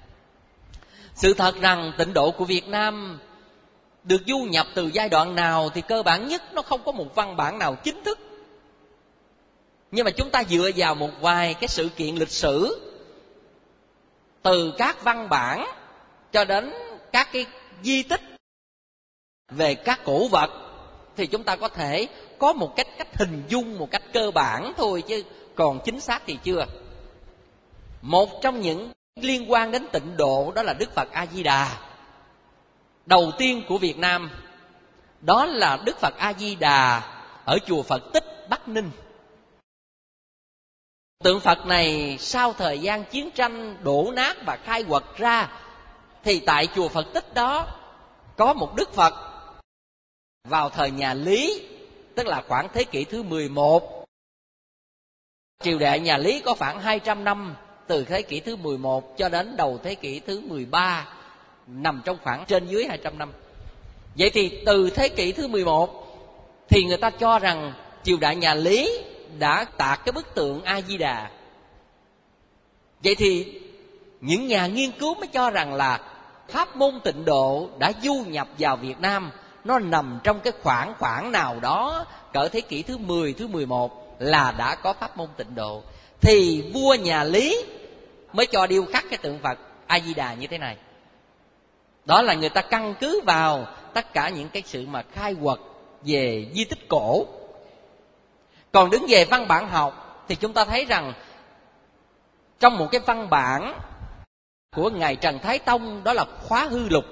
Sự thật rằng tịnh độ của Việt Nam được du nhập từ giai đoạn nào thì cơ bản nhất nó không có một văn bản nào chính thức. Nhưng mà chúng ta dựa vào một vài cái sự kiện lịch sử, từ các văn bản cho đến các cái di tích về các cổ vật, thì chúng ta có thể có một cách cách hình dung một cách cơ bản thôi, chứ còn chính xác thì chưa. Một trong những liên quan đến tịnh độ đó là Đức Phật A Di Đà. Đầu tiên của Việt Nam đó là Đức Phật A Di Đà ở chùa Phật Tích, Bắc Ninh. Tượng Phật này sau thời gian chiến tranh đổ nát và khai quật ra, thì tại chùa Phật Tích đó có một Đức Phật vào thời nhà Lý, tức là khoảng thế kỷ thứ mười một. Triều đại nhà Lý có khoảng hai trăm năm, từ thế kỷ thứ mười một cho đến đầu thế kỷ thứ mười ba, nằm trong khoảng trên dưới hai trăm năm. Vậy thì từ thế kỷ thứ mười một thì người ta cho rằng triều đại nhà Lý đã tạc cái bức tượng A Di Đà. Vậy thì những nhà nghiên cứu mới cho rằng là pháp môn tịnh độ đã du nhập vào Việt Nam, nó nằm trong cái khoảng khoảng nào đó cỡ thế kỷ thứ mười, thứ mười một là đã có pháp môn tịnh độ. Thì vua nhà Lý mới cho điêu khắc cái tượng Phật A Di Đà như thế này. Đó là người ta căn cứ vào tất cả những cái sự mà khai quật về di tích cổ. Còn đứng về văn bản học thì chúng ta thấy rằng trong một cái văn bản của ngài Trần Thái Tông, đó là Khóa Hư Lục.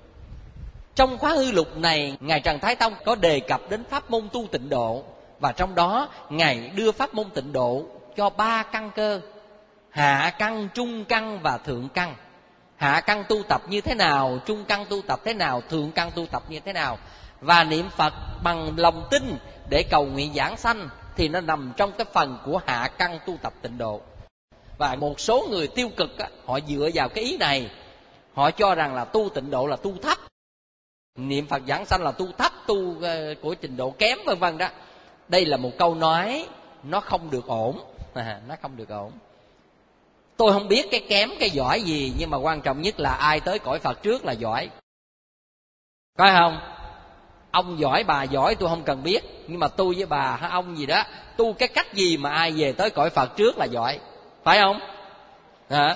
Trong Khóa Hư Lục này, ngài Trần Thái Tông có đề cập đến pháp môn tu tịnh độ, và trong đó ngài đưa pháp môn tịnh độ cho ba căn cơ: hạ căn, trung căn và thượng căn. Hạ căn tu tập như thế nào, trung căn tu tập thế nào, thượng căn tu tập như thế nào. Và niệm Phật bằng lòng tin để cầu nguyện giảng sanh thì nó nằm trong cái phần của hạ căn tu tập tịnh độ. Và một số người tiêu cực á, họ dựa vào cái ý này, họ cho rằng là tu tịnh độ là tu thấp, niệm Phật giảng sanh là tu thấp, tu của trình độ kém, vân vân đó. Đây là một câu nói nó không được ổn, à, nó không được ổn. Tôi không biết cái kém cái giỏi gì, nhưng mà quan trọng nhất là ai tới cõi Phật trước là giỏi, phải không? Ông giỏi bà giỏi tôi không cần biết, nhưng mà tôi với bà hay ông gì đó tu cái cách gì mà ai về tới cõi Phật trước là giỏi, phải không? À.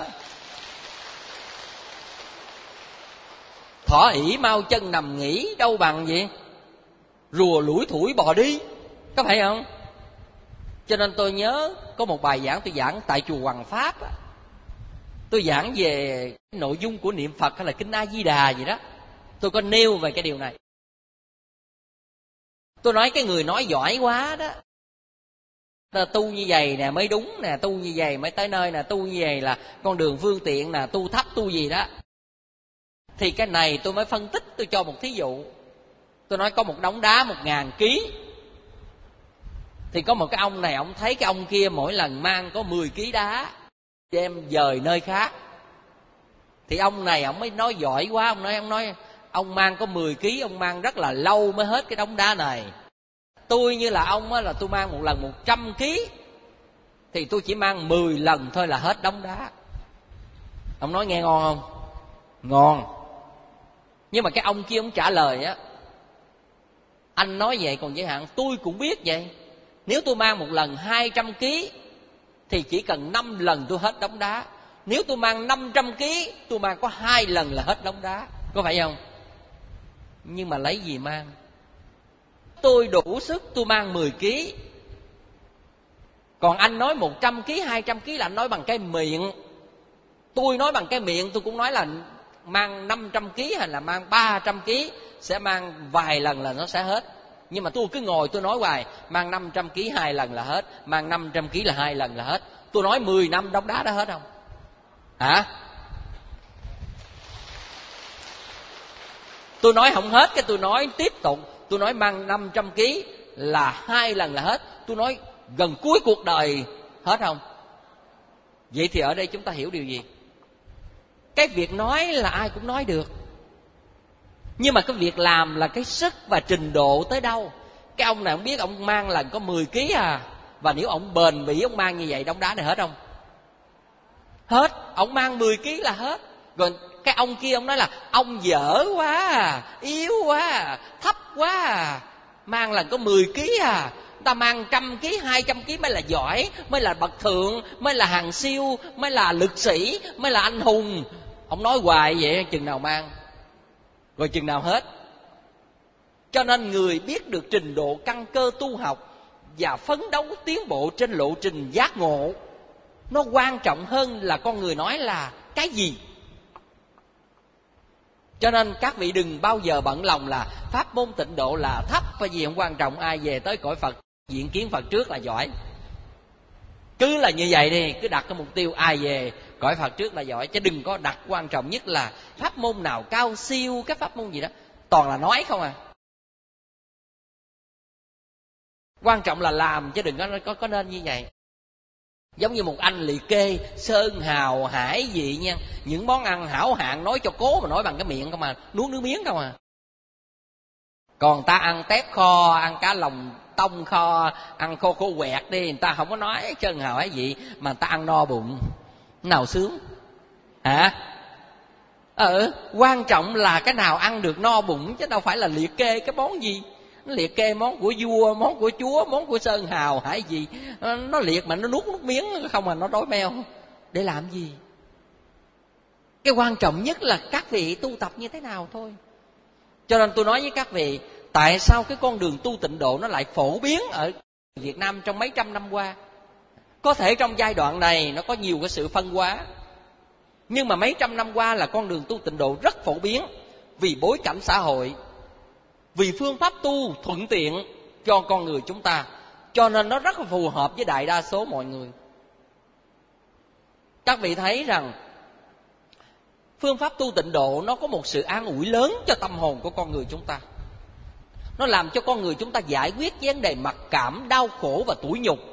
Thỏ ỷ mau chân nằm nghỉ đâu bằng gì rùa lủi thủi bò đi, có phải không? Cho nên tôi nhớ có một bài giảng tôi giảng tại chùa Hoàng Pháp á, tôi giảng về nội dung của niệm Phật hay là kinh A Di Đà gì đó, tôi có nêu về cái điều này. Tôi nói cái người nói giỏi quá đó, tu như vậy nè mới đúng nè, tu như vậy mới tới nơi nè, tu như vậy là con đường phương tiện nè, tu thấp tu gì đó. Thì cái này tôi mới phân tích, tôi cho một thí dụ. Tôi nói có một đống đá một ngàn ký, thì có một cái ông này, ông thấy cái ông kia mỗi lần mang có mười ký đá đem dời nơi khác. Thì ông này ông mới nói giỏi quá, ông nói ông nói ông mang có mười ký, ông mang rất là lâu mới hết cái đống đá này. Tôi như là ông á, là tôi mang một lần một trăm ký, thì tôi chỉ mang mười lần thôi là hết đống đá. Ông nói nghe ngon không? Ngon. Nhưng mà cái ông kia ông trả lời á, anh nói vậy còn giới hạn, tôi cũng biết vậy. Nếu tôi mang một lần hai trăm ký thì chỉ cần năm lần tôi hết đống đá. Nếu tôi mang năm trăm ký, tôi mang có hai lần là hết đống đá, có phải không? Nhưng mà lấy gì mang? Tôi đủ sức tôi mang mười ký. Còn anh nói một trăm ký, hai trăm ký là anh nói bằng cái miệng. Tôi nói bằng cái miệng tôi cũng nói là mang năm trăm ký hay là mang ba trăm ký sẽ mang vài lần là nó sẽ hết. Nhưng mà tôi cứ ngồi tôi nói hoài, mang năm trăm ký hai lần là hết, mang năm trăm ký là hai lần là hết. Tôi nói mười năm đống đá đã hết không? Hả? Tôi nói không hết, cái tôi nói tiếp tục. Tôi nói mang năm trăm ký là hai lần là hết. Tôi nói gần cuối cuộc đời hết không? Vậy thì ở đây chúng ta hiểu điều gì? Cái việc nói là ai cũng nói được, nhưng mà cái việc làm là cái sức và trình độ tới đâu. Cái ông này không biết ông mang lần có mười ký à, và nếu ông bền bỉ ông mang như vậy đống đá này hết không? Hết. Ông mang mười ký là hết. Rồi Cái ông kia ông nói là ông dở quá à, yếu quá à, thấp quá à, mang lần có mười ký à, ta mang trăm ký, hai trăm ký mới là giỏi, mới là bậc thượng, mới là hàng siêu, mới là lực sĩ, mới là anh hùng. Ông nói hoài vậy, chừng nào mang, rồi chừng nào hết. Cho nên người biết được trình độ căn cơ tu học và phấn đấu tiến bộ trên lộ trình giác ngộ, nó quan trọng hơn là con người nói là cái gì. Cho nên các vị đừng bao giờ bận lòng là pháp môn tịnh độ là thấp hay gì không quan trọng, ai về tới cõi Phật diện kiến Phật trước là giỏi. Cứ là như vậy đi, cứ đặt cái mục tiêu ai về cõi Phật trước là giỏi, chứ đừng có đặt quan trọng nhất là pháp môn nào cao siêu, cái pháp môn gì đó, toàn là nói không à. Quan trọng là làm, chứ đừng có có, có nên như vậy. Giống như một anh liệt kê sơn hào hải vị nha, những món ăn hảo hạng nói cho cố mà nói bằng cái miệng không à, nuốt nước miếng không à. Còn ta ăn tép kho, ăn cá lòng tông kho, ăn khô khô quẹt đi, người ta không có nói sơn hào hải vị, mà người ta ăn no bụng, nào sướng hả? Ừ, quan trọng là cái nào ăn được no bụng, chứ đâu phải là liệt kê cái món gì. Nó liệt kê món của vua, món của chúa, món của sơn hào hải gì, nó liệt mà nó nuốt nước miếng không mà nó đói meo. Để làm gì? Cái quan trọng nhất là các vị tu tập như thế nào thôi. Cho nên tôi nói với các vị, tại sao cái con đường tu tịnh độ nó lại phổ biến ở Việt Nam trong mấy trăm năm qua. Có thể trong giai đoạn này nó có nhiều cái sự phân hóa, nhưng mà mấy trăm năm qua là con đường tu tịnh độ rất phổ biến. Vì bối cảnh xã hội, vì phương pháp tu thuận tiện cho con người chúng ta, cho nên nó rất là phù hợp với đại đa số mọi người. Các vị thấy rằng phương pháp tu tịnh độ nó có một sự an ủi lớn cho tâm hồn của con người chúng ta. Nó làm cho con người chúng ta giải quyết vấn đề mặc cảm, đau khổ và tủi nhục.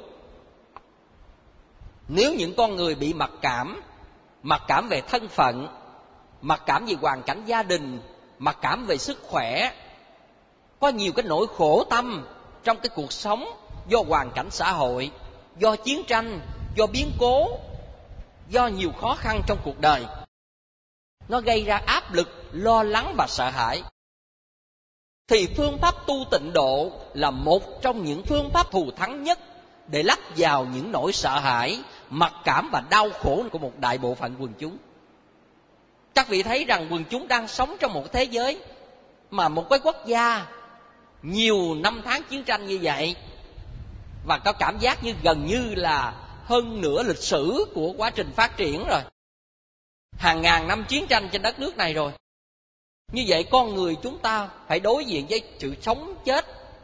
Nếu những con người bị mặc cảm, mặc cảm về thân phận, mặc cảm về hoàn cảnh gia đình, mặc cảm về sức khỏe, có nhiều cái nỗi khổ tâm trong cái cuộc sống do hoàn cảnh xã hội, do chiến tranh, do biến cố, do nhiều khó khăn trong cuộc đời, nó gây ra áp lực, lo lắng và sợ hãi. Thì phương pháp tu tịnh độ là một trong những phương pháp thù thắng nhất để lấp vào những nỗi sợ hãi, mặc cảm và đau khổ của một đại bộ phận quần chúng. Các vị thấy rằng quần chúng đang sống trong một thế giới mà một cái quốc gia nhiều năm tháng chiến tranh như vậy, và có cảm giác như gần như là hơn nửa lịch sử của quá trình phát triển rồi, hàng ngàn năm chiến tranh trên đất nước này rồi. Như vậy con người chúng ta phải đối diện với sự sống chết.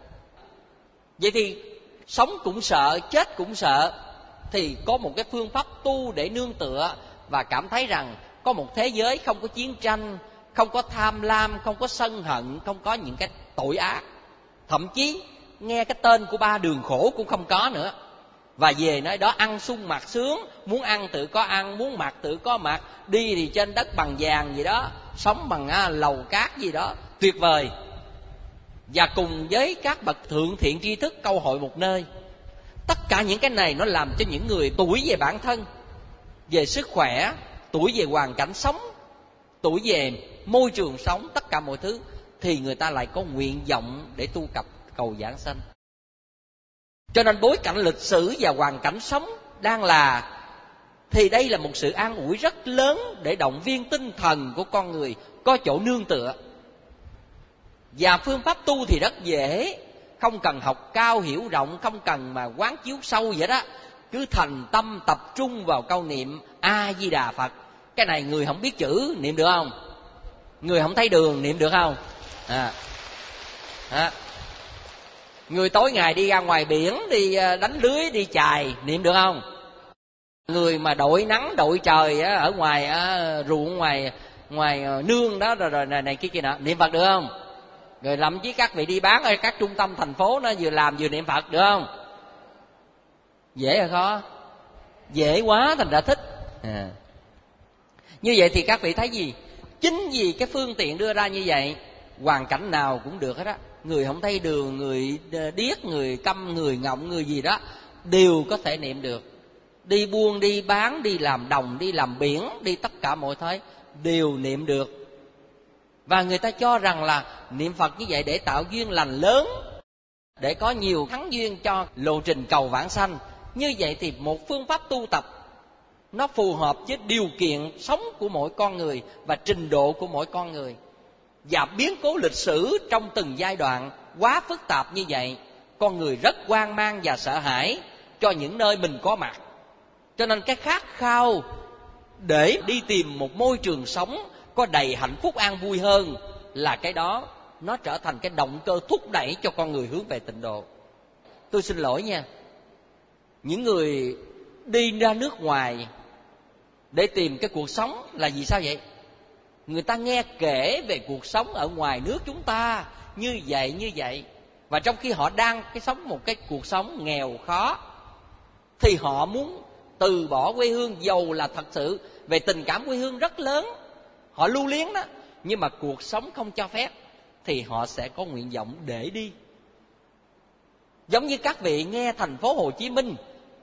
Vậy thì sống cũng sợ, chết cũng sợ, thì có một cái phương pháp tu để nương tựa và cảm thấy rằng có một thế giới không có chiến tranh, không có tham lam, không có sân hận, không có những cái tội ác. Thậm chí nghe cái tên của ba đường khổ cũng không có nữa. Và về nơi đó ăn sung mặc sướng, muốn ăn tự có ăn, muốn mặc tự có mặc, đi thì trên đất bằng vàng gì đó, sống bằng à, lầu cát gì đó, tuyệt vời. Và cùng với các bậc thượng thiện tri thức câu hội một nơi. Tất cả những cái này nó làm cho những người tuổi về bản thân, về sức khỏe, tuổi về hoàn cảnh sống, tuổi về môi trường sống, tất cả mọi thứ, thì người ta lại có nguyện vọng để tu tập cầu giảng sanh. Cho nên bối cảnh lịch sử và hoàn cảnh sống đang là, thì đây là một sự an ủi rất lớn để động viên tinh thần của con người có chỗ nương tựa. Và phương pháp tu thì rất dễ, không cần học cao hiểu rộng, không cần mà quán chiếu sâu vậy đó. Cứ thành tâm tập trung vào câu niệm A Di Đà Phật. Cái này người không biết chữ niệm được không? Người không thấy đường niệm được không? À. À. Người tối ngày đi ra ngoài biển, đi đánh lưới, đi chài, niệm được không? Người mà đội nắng đội trời ở ngoài ruộng, ngoài ngoài nương đó rồi, rồi này, này kia kia nọ, niệm Phật được không? Rồi thậm chí các vị đi bán ở các trung tâm thành phố, nó vừa làm vừa niệm Phật được không? Dễ hay khó? Dễ quá thành ra thích. À. Như vậy thì các vị thấy gì? Chính vì cái phương tiện đưa ra như vậy, hoàn cảnh nào cũng được hết á. Người không thấy đường, người điếc, người câm, người ngọng, người gì đó đều có thể niệm được. Đi buôn, đi bán, đi làm đồng, đi làm biển, đi tất cả mọi thứ đều niệm được. Và người ta cho rằng là niệm Phật như vậy để tạo duyên lành lớn, để có nhiều thắng duyên cho lộ trình cầu vãng sanh. Như vậy thì một phương pháp tu tập nó phù hợp với điều kiện sống của mỗi con người và trình độ của mỗi con người. Và biến cố lịch sử trong từng giai đoạn quá phức tạp như vậy, con người rất hoang mang và sợ hãi cho những nơi mình có mặt. Cho nên cái khát khao để đi tìm một môi trường sống có đầy hạnh phúc an vui hơn là cái đó nó trở thành cái động cơ thúc đẩy cho con người hướng về tịnh độ. Tôi xin lỗi nha, những người đi ra nước ngoài để tìm cái cuộc sống là vì sao vậy? Người ta nghe kể về cuộc sống ở ngoài nước chúng ta như vậy như vậy, và trong khi họ đang cái sống một cái cuộc sống nghèo khó thì họ muốn từ bỏ quê hương, dầu là thật sự về tình cảm quê hương rất lớn, họ lưu luyến đó, nhưng mà cuộc sống không cho phép thì họ sẽ có nguyện vọng để đi. Giống như các vị nghe thành phố Hồ Chí Minh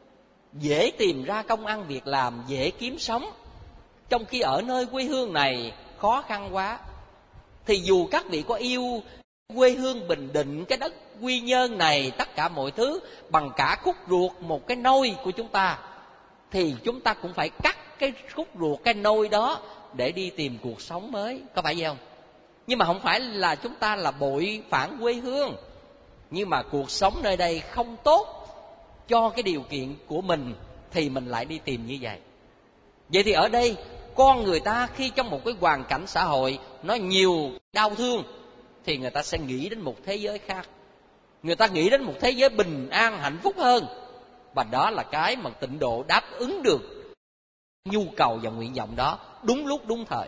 dễ tìm ra công ăn việc làm, dễ kiếm sống, trong khi ở nơi quê hương này khó khăn quá, thì dù các vị có yêu quê hương Bình Định, cái đất Quy Nhơn này, tất cả mọi thứ bằng cả khúc ruột một cái nôi của chúng ta, thì chúng ta cũng phải cắt cái khúc ruột, cái nôi đó để đi tìm cuộc sống mới, có phải vậy không? Nhưng mà không phải là chúng ta là bội phản quê hương, nhưng mà cuộc sống nơi đây không tốt cho cái điều kiện của mình thì mình lại đi tìm như vậy. Vậy thì ở đây con người ta khi trong một cái hoàn cảnh xã hội nó nhiều đau thương thì người ta sẽ nghĩ đến một thế giới khác, người ta nghĩ đến một thế giới bình an hạnh phúc hơn, và đó là cái mà tịnh độ đáp ứng được nhu cầu và nguyện vọng đó đúng lúc đúng thời.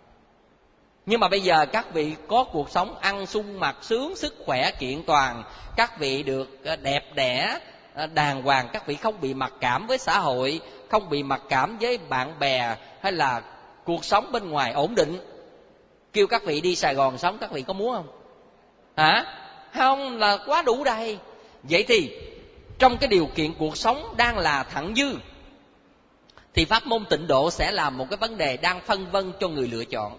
Nhưng mà bây giờ các vị có cuộc sống ăn sung mặc sướng, sức khỏe kiện toàn, các vị được đẹp đẽ đàng hoàng, các vị không bị mặc cảm với xã hội, không bị mặc cảm với bạn bè, hay là cuộc sống bên ngoài ổn định. Kêu các vị đi Sài Gòn sống, các vị có muốn không? Hả? Không, là quá đủ đầy. Vậy thì trong cái điều kiện cuộc sống đang là thặng dư thì pháp môn tịnh độ sẽ là một cái vấn đề đang phân vân cho người lựa chọn.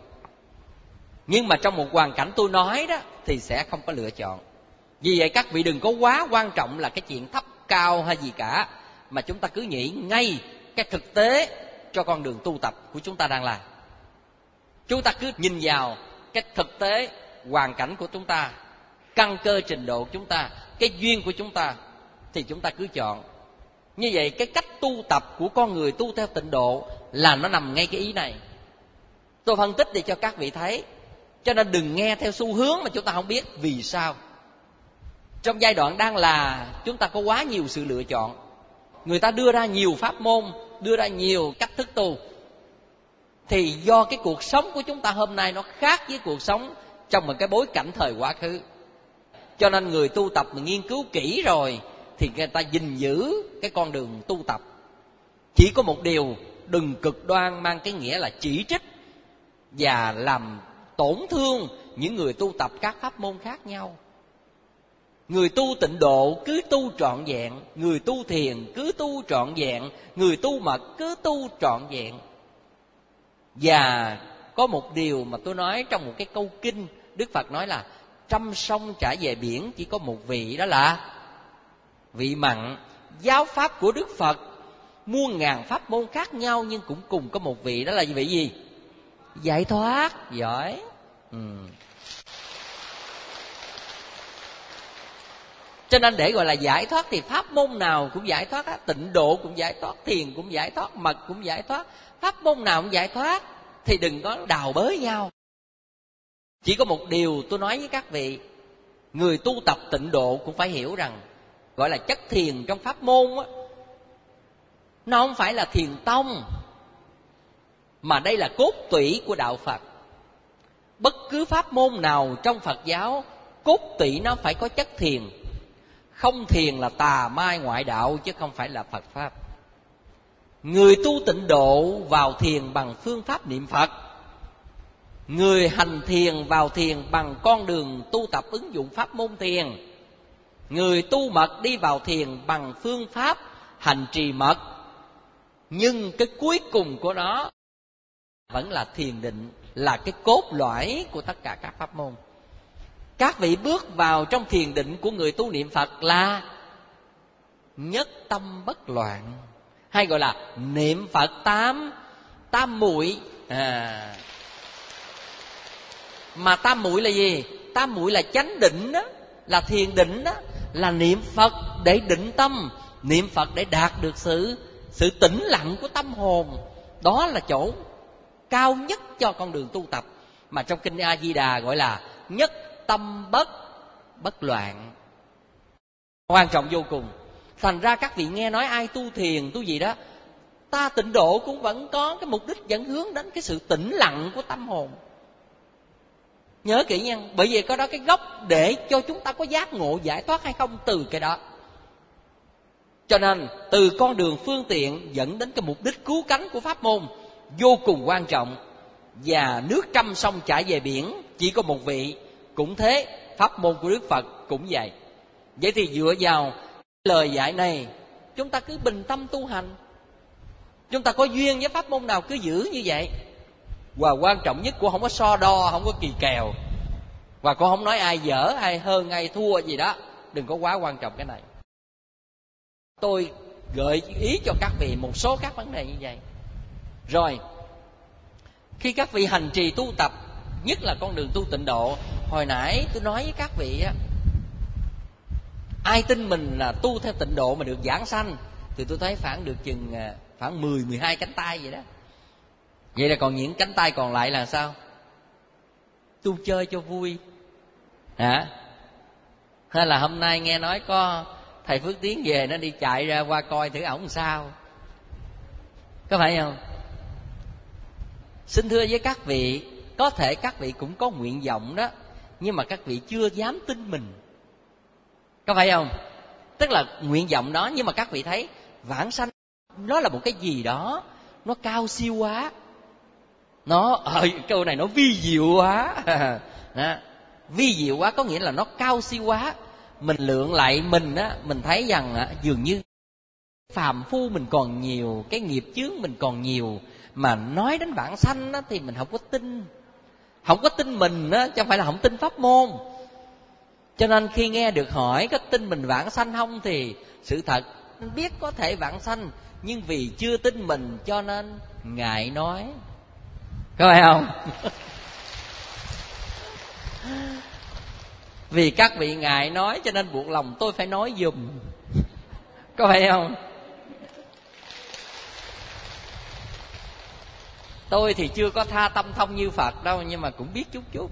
Nhưng mà trong một hoàn cảnh tôi nói đó thì sẽ không có lựa chọn. Vì vậy các vị đừng có quá quan trọng là cái chuyện thấp cao hay gì cả, mà chúng ta cứ nghĩ ngay cái thực tế cho con đường tu tập của chúng ta đang làm. Chúng ta cứ nhìn vào cái thực tế hoàn cảnh của chúng ta, căn cơ trình độ của chúng ta, cái duyên của chúng ta, thì chúng ta cứ chọn. Như vậy cái cách tu tập của con người tu theo tịnh độ là nó nằm ngay cái ý này. Tôi phân tích để cho các vị thấy, cho nên đừng nghe theo xu hướng mà chúng ta không biết vì sao. Trong giai đoạn đang là chúng ta có quá nhiều sự lựa chọn, người ta đưa ra nhiều pháp môn, đưa ra nhiều cách thức tu, thì do cái cuộc sống của chúng ta hôm nay nó khác với cuộc sống trong một cái bối cảnh thời quá khứ. Cho nên người tu tập mà nghiên cứu kỹ rồi thì người ta gìn giữ cái con đường tu tập. Chỉ có một điều, đừng cực đoan mang cái nghĩa là chỉ trích và làm tổn thương những người tu tập các pháp môn khác nhau. Người tu tịnh độ cứ tu trọn vẹn, người tu thiền cứ tu trọn vẹn, người tu mật cứ tu trọn vẹn. Và có một điều mà tôi nói trong một cái câu kinh, Đức Phật nói là trăm sông chảy về biển chỉ có một vị, đó là vị mặn. Giáo pháp của Đức Phật muôn ngàn pháp môn khác nhau nhưng cũng cùng có một vị, đó là vị gì? Giải thoát. Giỏi. Ừ. Cho nên để gọi là giải thoát thì pháp môn nào cũng giải thoát á. Tịnh độ cũng giải thoát, thiền cũng giải thoát, mật cũng giải thoát. Pháp môn nào cũng giải thoát, thì đừng có đào bới nhau. Chỉ có một điều tôi nói với các vị, người tu tập tịnh độ cũng phải hiểu rằng gọi là chất thiền trong pháp môn á, nó không phải là thiền tông, mà đây là cốt tủy của đạo Phật. Bất cứ pháp môn nào trong Phật giáo, cốt tủy nó phải có chất thiền. Không thiền là tà mai ngoại đạo, chứ không phải là Phật Pháp. Người tu tịnh độ vào thiền bằng phương pháp niệm Phật, người hành thiền vào thiền bằng con đường tu tập ứng dụng pháp môn thiền, người tu mật đi vào thiền bằng phương pháp hành trì mật. Nhưng cái cuối cùng của nó vẫn là thiền định, là cái cốt lõi của tất cả các pháp môn. Các vị bước vào trong thiền định của người tu niệm Phật là nhất tâm bất loạn, hay gọi là niệm Phật tam tam muội. À, mà tam muội là gì? Tam muội là chánh định đó, là thiền định đó, là niệm Phật để định tâm, niệm Phật để đạt được sự sự tĩnh lặng của tâm hồn. Đó là chỗ cao nhất cho con đường tu tập, mà trong kinh A Di Đà gọi là nhất tâm bất bất loạn. Quan trọng vô cùng. Thành ra các vị nghe nói ai tu thiền tu gì đó, ta tịnh độ cũng vẫn có cái mục đích dẫn hướng đến cái sự tĩnh lặng của tâm hồn. Nhớ kỹ nha, bởi vì có đó cái gốc để cho chúng ta có giác ngộ giải thoát hay không từ cái đó. Cho nên từ con đường phương tiện dẫn đến cái mục đích cứu cánh của pháp môn vô cùng quan trọng. Và nước trăm sông chảy về biển, chỉ có một vị. Cũng thế, pháp môn của Đức Phật cũng vậy. Vậy thì dựa vào lời dạy này, chúng ta cứ bình tâm tu hành. Chúng ta có duyên với pháp môn nào cứ giữ như vậy. Và quan trọng nhất, cũng không có so đo, không có kỳ kèo, và cũng không nói ai dở, ai hơn, ai thua gì đó. Đừng có quá quan trọng cái này. Tôi gợi ý cho các vị một số các vấn đề như vậy. Rồi, khi các vị hành trì tu tập, nhất là con đường tu tịnh độ, hồi nãy tôi nói với các vị á, ai tin mình là tu theo tịnh độ mà được giảng sanh, thì tôi thấy khoảng được chừng khoảng mười, mười hai cánh tay vậy đó. Vậy là còn những cánh tay còn lại là sao? Tu chơi cho vui hả? Hay là hôm nay nghe nói có thầy Phước Tiến về, nó đi chạy ra qua coi thử ổng sao? Có phải không? Xin thưa với các vị, có thể các vị cũng có nguyện vọng đó, nhưng mà các vị chưa dám tin mình. Có phải không? Tức là nguyện vọng đó, nhưng mà các vị thấy vãng sanh nó là một cái gì đó nó cao siêu quá, nó ờ câu này nó vi diệu quá. Đó. Vi diệu quá có nghĩa là nó cao siêu quá. Mình lượng lại mình á, mình thấy rằng á, dường như phàm phu mình còn nhiều, cái nghiệp chướng mình còn nhiều, mà nói đến vãng sanh á, thì mình không có tin. Không có tin mình á, chứ không phải là không tin pháp môn. Cho nên khi nghe được hỏi có tin mình vãng sanh không, thì sự thật biết có thể vãng sanh, nhưng vì chưa tin mình cho nên ngại nói. Có phải không? Vì các vị ngại nói cho nên buộc lòng tôi phải nói giùm. Có phải không? Tôi thì chưa có tha tâm thông như Phật đâu, nhưng mà cũng biết chút chút.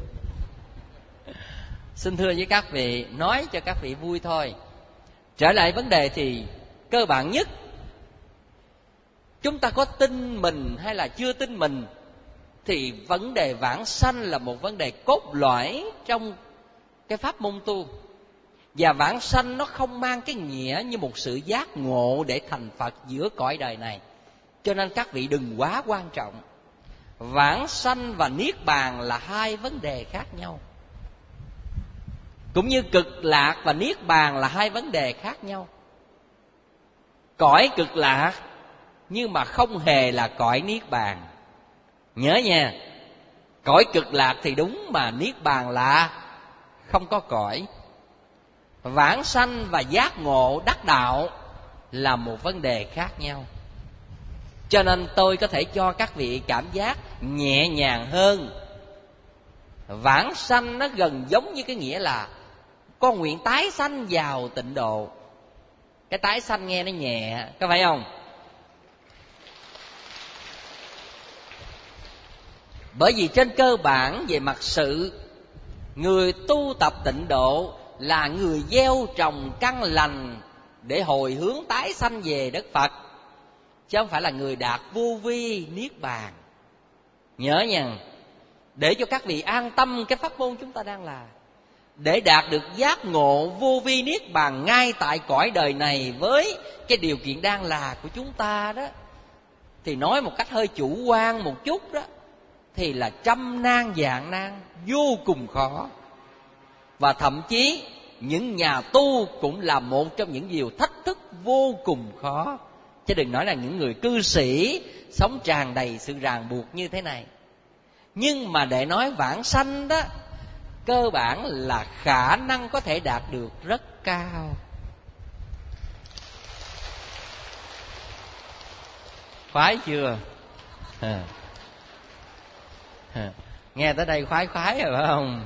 Xin thưa với các vị, nói cho các vị vui thôi. Trở lại vấn đề thì cơ bản nhất, chúng ta có tin mình hay là chưa tin mình, thì vấn đề vãng sanh là một vấn đề cốt lõi trong cái pháp môn tu. Và vãng sanh nó không mang cái nghĩa như một sự giác ngộ để thành Phật giữa cõi đời này. Cho nên các vị đừng quá quan trọng. Vãng sanh và niết bàn là hai vấn đề khác nhau. Cũng như cực lạc và niết bàn là hai vấn đề khác nhau. Cõi cực lạc nhưng mà không hề là cõi niết bàn. Nhớ nha, cõi cực lạc thì đúng, mà niết bàn là không có cõi. Vãng sanh và giác ngộ đắc đạo là một vấn đề khác nhau. Cho nên tôi có thể cho các vị cảm giác nhẹ nhàng hơn. Vãng sanh nó gần giống như cái nghĩa là con nguyện tái sanh vào tịnh độ. Cái tái sanh nghe nó nhẹ, có phải không? Bởi vì trên cơ bản về mặt sự, người tu tập tịnh độ là người gieo trồng căn lành để hồi hướng tái sanh về đất Phật, chứ không phải là người đạt vô vi niết bàn. Nhớ nha, để cho các vị an tâm cái pháp môn chúng ta đang làm, để đạt được giác ngộ vô vi niết bàn ngay tại cõi đời này với cái điều kiện đang là của chúng ta đó, thì nói một cách hơi chủ quan một chút đó, thì là trăm nan vạn nan, vô cùng khó. Và thậm chí những nhà tu cũng là một trong những điều thách thức vô cùng khó. chứ đừng nói là những người cư sĩ sống tràn đầy sự ràng buộc như thế này. Nhưng mà để nói vãng sanh đó, cơ bản là khả năng có thể đạt được rất cao. Khoái chưa? À. À. Nghe tới đây khoái khoái rồi phải không?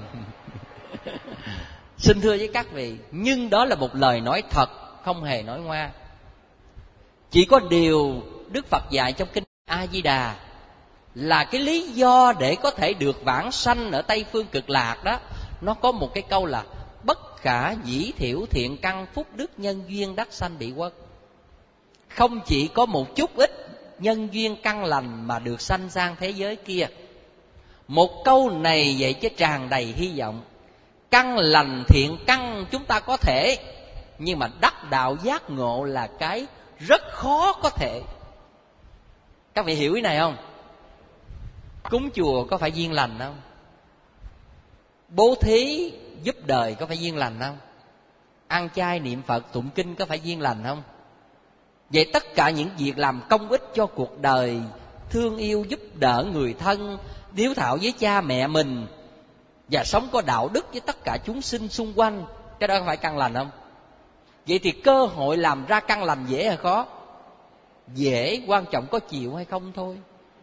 Xin thưa với các vị, nhưng đó là một lời nói thật, không hề nói ngoa. Chỉ có điều Đức Phật dạy trong kinh A Di Đà là cái lý do để có thể được vãng sanh ở Tây phương Cực Lạc đó, nó có một cái câu là bất khả dĩ thiểu thiện căn phúc đức nhân duyên đắc sanh bị quốc. Không chỉ có một chút ít nhân duyên căn lành mà được sanh sang thế giới kia. Một câu này vậy chứ tràn đầy hy vọng. Căn lành thiện căn chúng ta có thể, nhưng mà đắc đạo giác ngộ là cái rất khó có thể. Các vị hiểu ý này không? Cúng chùa có phải duyên lành không? Bố thí giúp đời có phải duyên lành không? Ăn chay niệm Phật tụng kinh có phải duyên lành không? Vậy tất cả những việc làm công ích cho cuộc đời, thương yêu giúp đỡ người thân, hiếu thảo với cha mẹ mình, và sống có đạo đức với tất cả chúng sinh xung quanh, cái đó có phải căn lành không? Vậy thì cơ hội làm ra căn lành dễ hay khó? Dễ, quan trọng có chịu hay không thôi.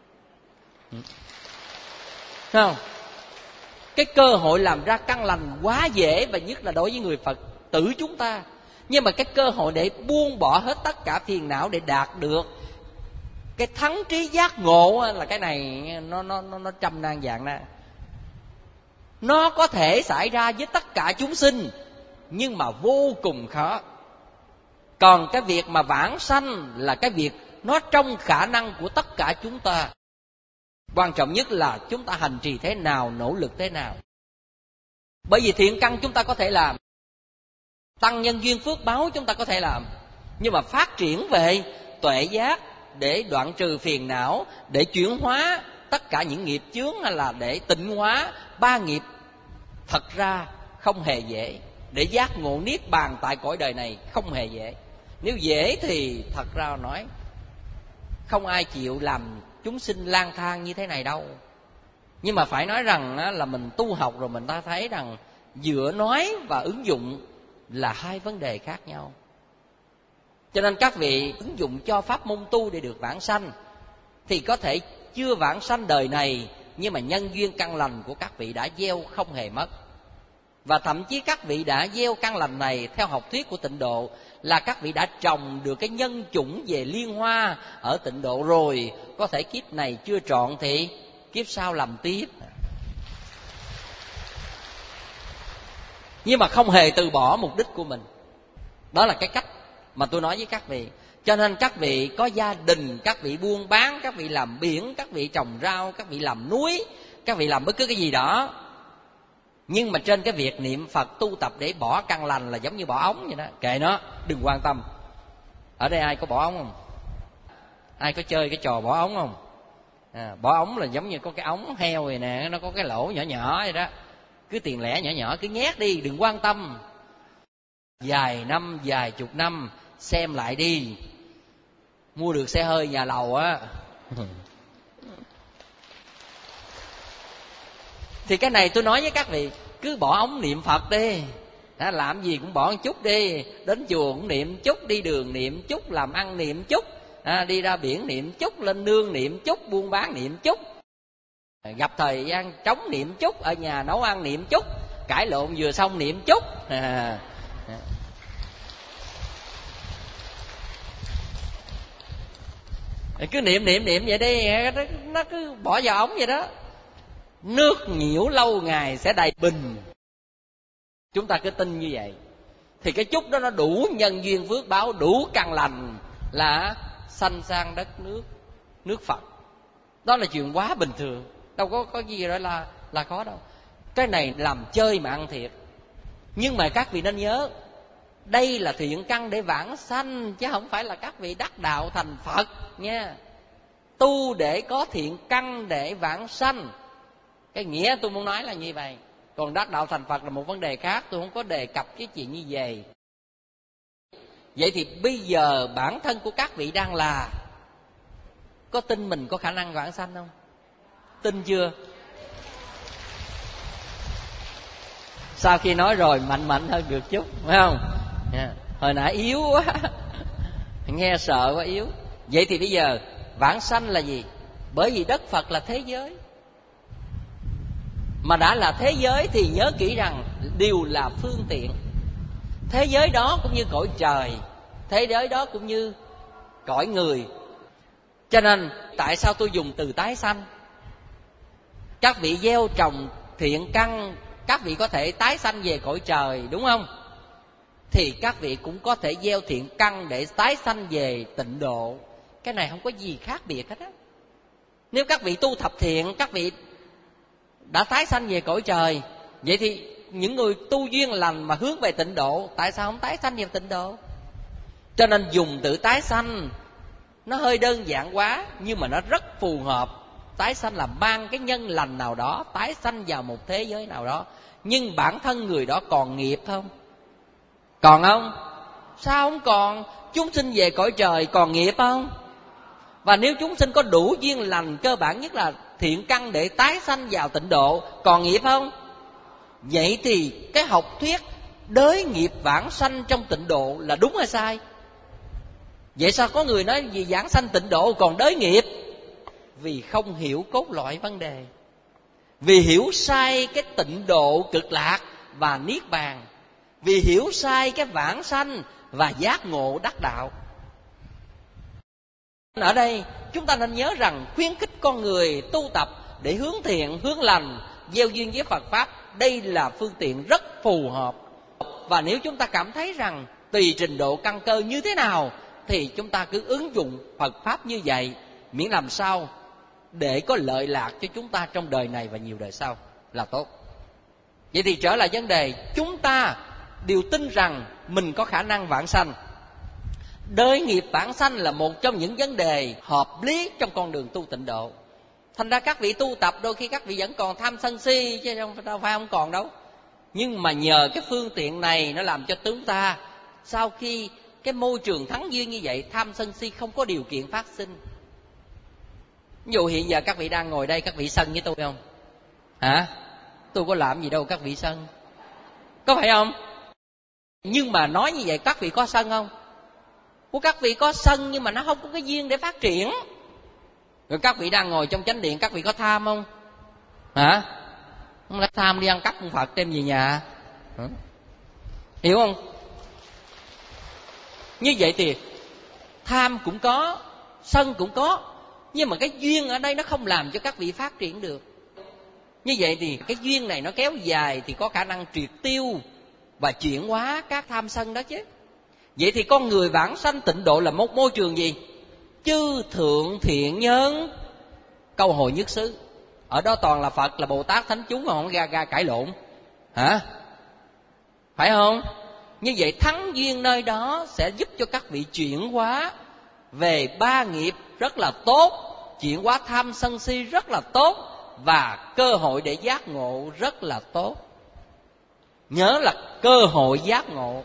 Không? Cái cơ hội làm ra căn lành quá dễ, và nhất là đối với người Phật tử chúng ta. Nhưng mà cái cơ hội để buông bỏ hết tất cả phiền não để đạt được cái thắng trí giác ngộ là cái này nó nó nó nó trăm nan vạn đó. Nó có thể xảy ra với tất cả chúng sinh, nhưng mà vô cùng khó. Còn cái việc mà vãng sanh là cái việc nó trong khả năng của tất cả chúng ta. Quan trọng nhất là chúng ta hành trì thế nào, nỗ lực thế nào. Bởi vì thiện căn chúng ta có thể làm, tăng nhân duyên phước báo chúng ta có thể làm, nhưng mà phát triển về tuệ giác để đoạn trừ phiền não, để chuyển hóa tất cả những nghiệp chướng, hay là để tịnh hóa ba nghiệp, thật ra không hề dễ. Để giác ngộ niết bàn tại cõi đời này không hề dễ. Nếu dễ thì thật ra nói không ai chịu làm chúng sinh lang thang như thế này đâu. Nhưng mà phải nói rằng là mình tu học rồi mình ta thấy rằng giữa nói và ứng dụng là hai vấn đề khác nhau. Cho nên các vị ứng dụng cho pháp môn tu để được vãng sanh thì có thể chưa vãng sanh đời này, nhưng mà nhân duyên căn lành của các vị đã gieo không hề mất. Và thậm chí các vị đã gieo căn lành này theo học thuyết của Tịnh Độ là các vị đã trồng được cái nhân chủng về liên hoa ở Tịnh Độ rồi. Có thể kiếp này chưa trọn thì kiếp sau làm tiếp. Nhưng mà không hề từ bỏ mục đích của mình. Đó là cái cách mà tôi nói với các vị. Cho nên các vị có gia đình, các vị buôn bán, các vị làm biển, các vị trồng rau, các vị làm núi, các vị làm bất cứ cái gì đó. Nhưng mà trên cái việc niệm Phật tu tập để bỏ căn lành là giống như bỏ ống vậy đó. Kệ nó, đừng quan tâm. Ở đây ai có bỏ ống không? Ai có chơi cái trò bỏ ống không? À, bỏ ống là giống như có cái ống heo này nè, nó có cái lỗ nhỏ nhỏ vậy đó. Cứ tiền lẻ nhỏ nhỏ cứ nhét đi, đừng quan tâm. Vài năm, vài chục năm xem lại đi, mua được xe hơi nhà lầu á. Thì cái này tôi nói với các vị, cứ bỏ ống niệm Phật đi, à, làm gì cũng bỏ một chút đi. Đến chùa cũng niệm chút, đi đường niệm chút, làm ăn niệm chút, à, đi ra biển niệm chút, lên nương niệm chút, buôn bán niệm chút, gặp thời gian trống niệm chút, ở nhà nấu ăn niệm chút, cãi lộn vừa xong niệm chút. à, Cứ niệm niệm niệm vậy đi, nó cứ bỏ vào ống vậy đó. Nước nhiễu lâu ngày sẽ đầy bình. Chúng ta cứ tin như vậy thì cái chút đó nó đủ nhân duyên phước báo, đủ căn lành là sanh sang đất nước nước Phật. Đó là chuyện quá bình thường, đâu có có gì đó là là khó đâu. Cái này làm chơi mà ăn thiệt. Nhưng mà các vị nên nhớ, đây là thiện căn để vãng sanh, chứ không phải là các vị đắc đạo thành Phật nha. Tu để có thiện căn để vãng sanh, cái nghĩa tôi muốn nói là như vậy. Còn đắc đạo thành Phật là một vấn đề khác, tôi không có đề cập cái chuyện như vậy. Vậy thì bây giờ bản thân của các vị đang là, có tin mình có khả năng vãng sanh không? Tin chưa? Sau khi nói rồi mạnh mạnh hơn được chút, phải không? Yeah. Hồi nãy yếu quá, nghe sợ quá, yếu. Vậy thì bây giờ vãng sanh là gì? Bởi vì đất Phật là thế giới, mà đã là thế giới thì nhớ kỹ rằng đều là phương tiện. Thế giới đó cũng như cõi trời, thế giới đó cũng như cõi người. Cho nên tại sao tôi dùng từ tái sanh? Các vị gieo trồng thiện căn, các vị có thể tái sanh về cõi trời, đúng không? Thì các vị cũng có thể gieo thiện căn để tái sanh về tịnh độ. Cái này không có gì khác biệt hết á. Nếu các vị tu thập thiện, các vị đã tái sanh về cõi trời, vậy thì những người tu duyên lành mà hướng về tịnh độ, tại sao không tái sanh về tịnh độ? Cho nên dùng từ tái sanh nó hơi đơn giản quá, nhưng mà nó rất phù hợp. Tái sanh là mang cái nhân lành nào đó, tái sanh vào một thế giới nào đó. Nhưng bản thân người đó còn nghiệp không? Còn không? Sao không còn? Chúng sinh về cõi trời còn nghiệp không? Và nếu chúng sinh có đủ duyên lành, cơ bản nhất là thiện căn để tái sanh vào tịnh độ, còn nghiệp không? Vậy thì cái học thuyết đới nghiệp vãng sanh trong tịnh độ là đúng hay sai? Vậy sao có người nói vì vãng sanh tịnh độ còn đới nghiệp? Vì không hiểu cốt lõi vấn đề, vì hiểu sai cái tịnh độ cực lạc và niết bàn, vì hiểu sai cái vãng sanh và giác ngộ đắc đạo. Ở đây chúng ta nên nhớ rằng khuyến khích con người tu tập để hướng thiện, hướng lành, gieo duyên với Phật Pháp, đây là phương tiện rất phù hợp. Và nếu chúng ta cảm thấy rằng tùy trình độ căn cơ như thế nào thì chúng ta cứ ứng dụng Phật Pháp như vậy, miễn làm sao để có lợi lạc cho chúng ta trong đời này và nhiều đời sau là tốt. Vậy thì trở lại vấn đề, chúng ta đều tin rằng mình có khả năng vãng sanh. Đới nghiệp vãng sanh là một trong những vấn đề hợp lý trong con đường tu tịnh độ. Thành ra các vị tu tập đôi khi các vị vẫn còn tham sân si, chứ đâu phải không còn đâu. Nhưng mà nhờ cái phương tiện này nó làm cho chúng ta sau khi cái môi trường thắng duyên như vậy, tham sân si không có điều kiện phát sinh. Ví dụ hiện giờ các vị đang ngồi đây, các vị sân với tôi không? Hả? Tôi có làm gì đâu các vị sân, có phải không? Nhưng mà nói như vậy các vị có sân không? Của các vị có sân, nhưng mà nó không có cái duyên để phát triển. Rồi các vị đang ngồi trong chánh điện, các vị có tham không? Hả? Không lẽ tham đi ăn cắp con Phật đem về nhà? Hả? Hiểu không? Như vậy thì tham cũng có, sân cũng có, nhưng mà cái duyên ở đây nó không làm cho các vị phát triển được. Như vậy thì cái duyên này nó kéo dài thì có khả năng triệt tiêu và chuyển hóa các tham sân đó chứ. Vậy thì con người vãng sanh tịnh độ là một môi trường gì? Chư thượng thiện nhân câu hội nhất xứ. Ở đó toàn là Phật, là Bồ Tát, Thánh chúng, mà không ra ra cãi lộn. Hả? Phải không? Như vậy thắng duyên nơi đó sẽ giúp cho các vị chuyển hóa về ba nghiệp rất là tốt, chuyển hóa tham sân si rất là tốt, và cơ hội để giác ngộ rất là tốt. Nhớ là cơ hội giác ngộ.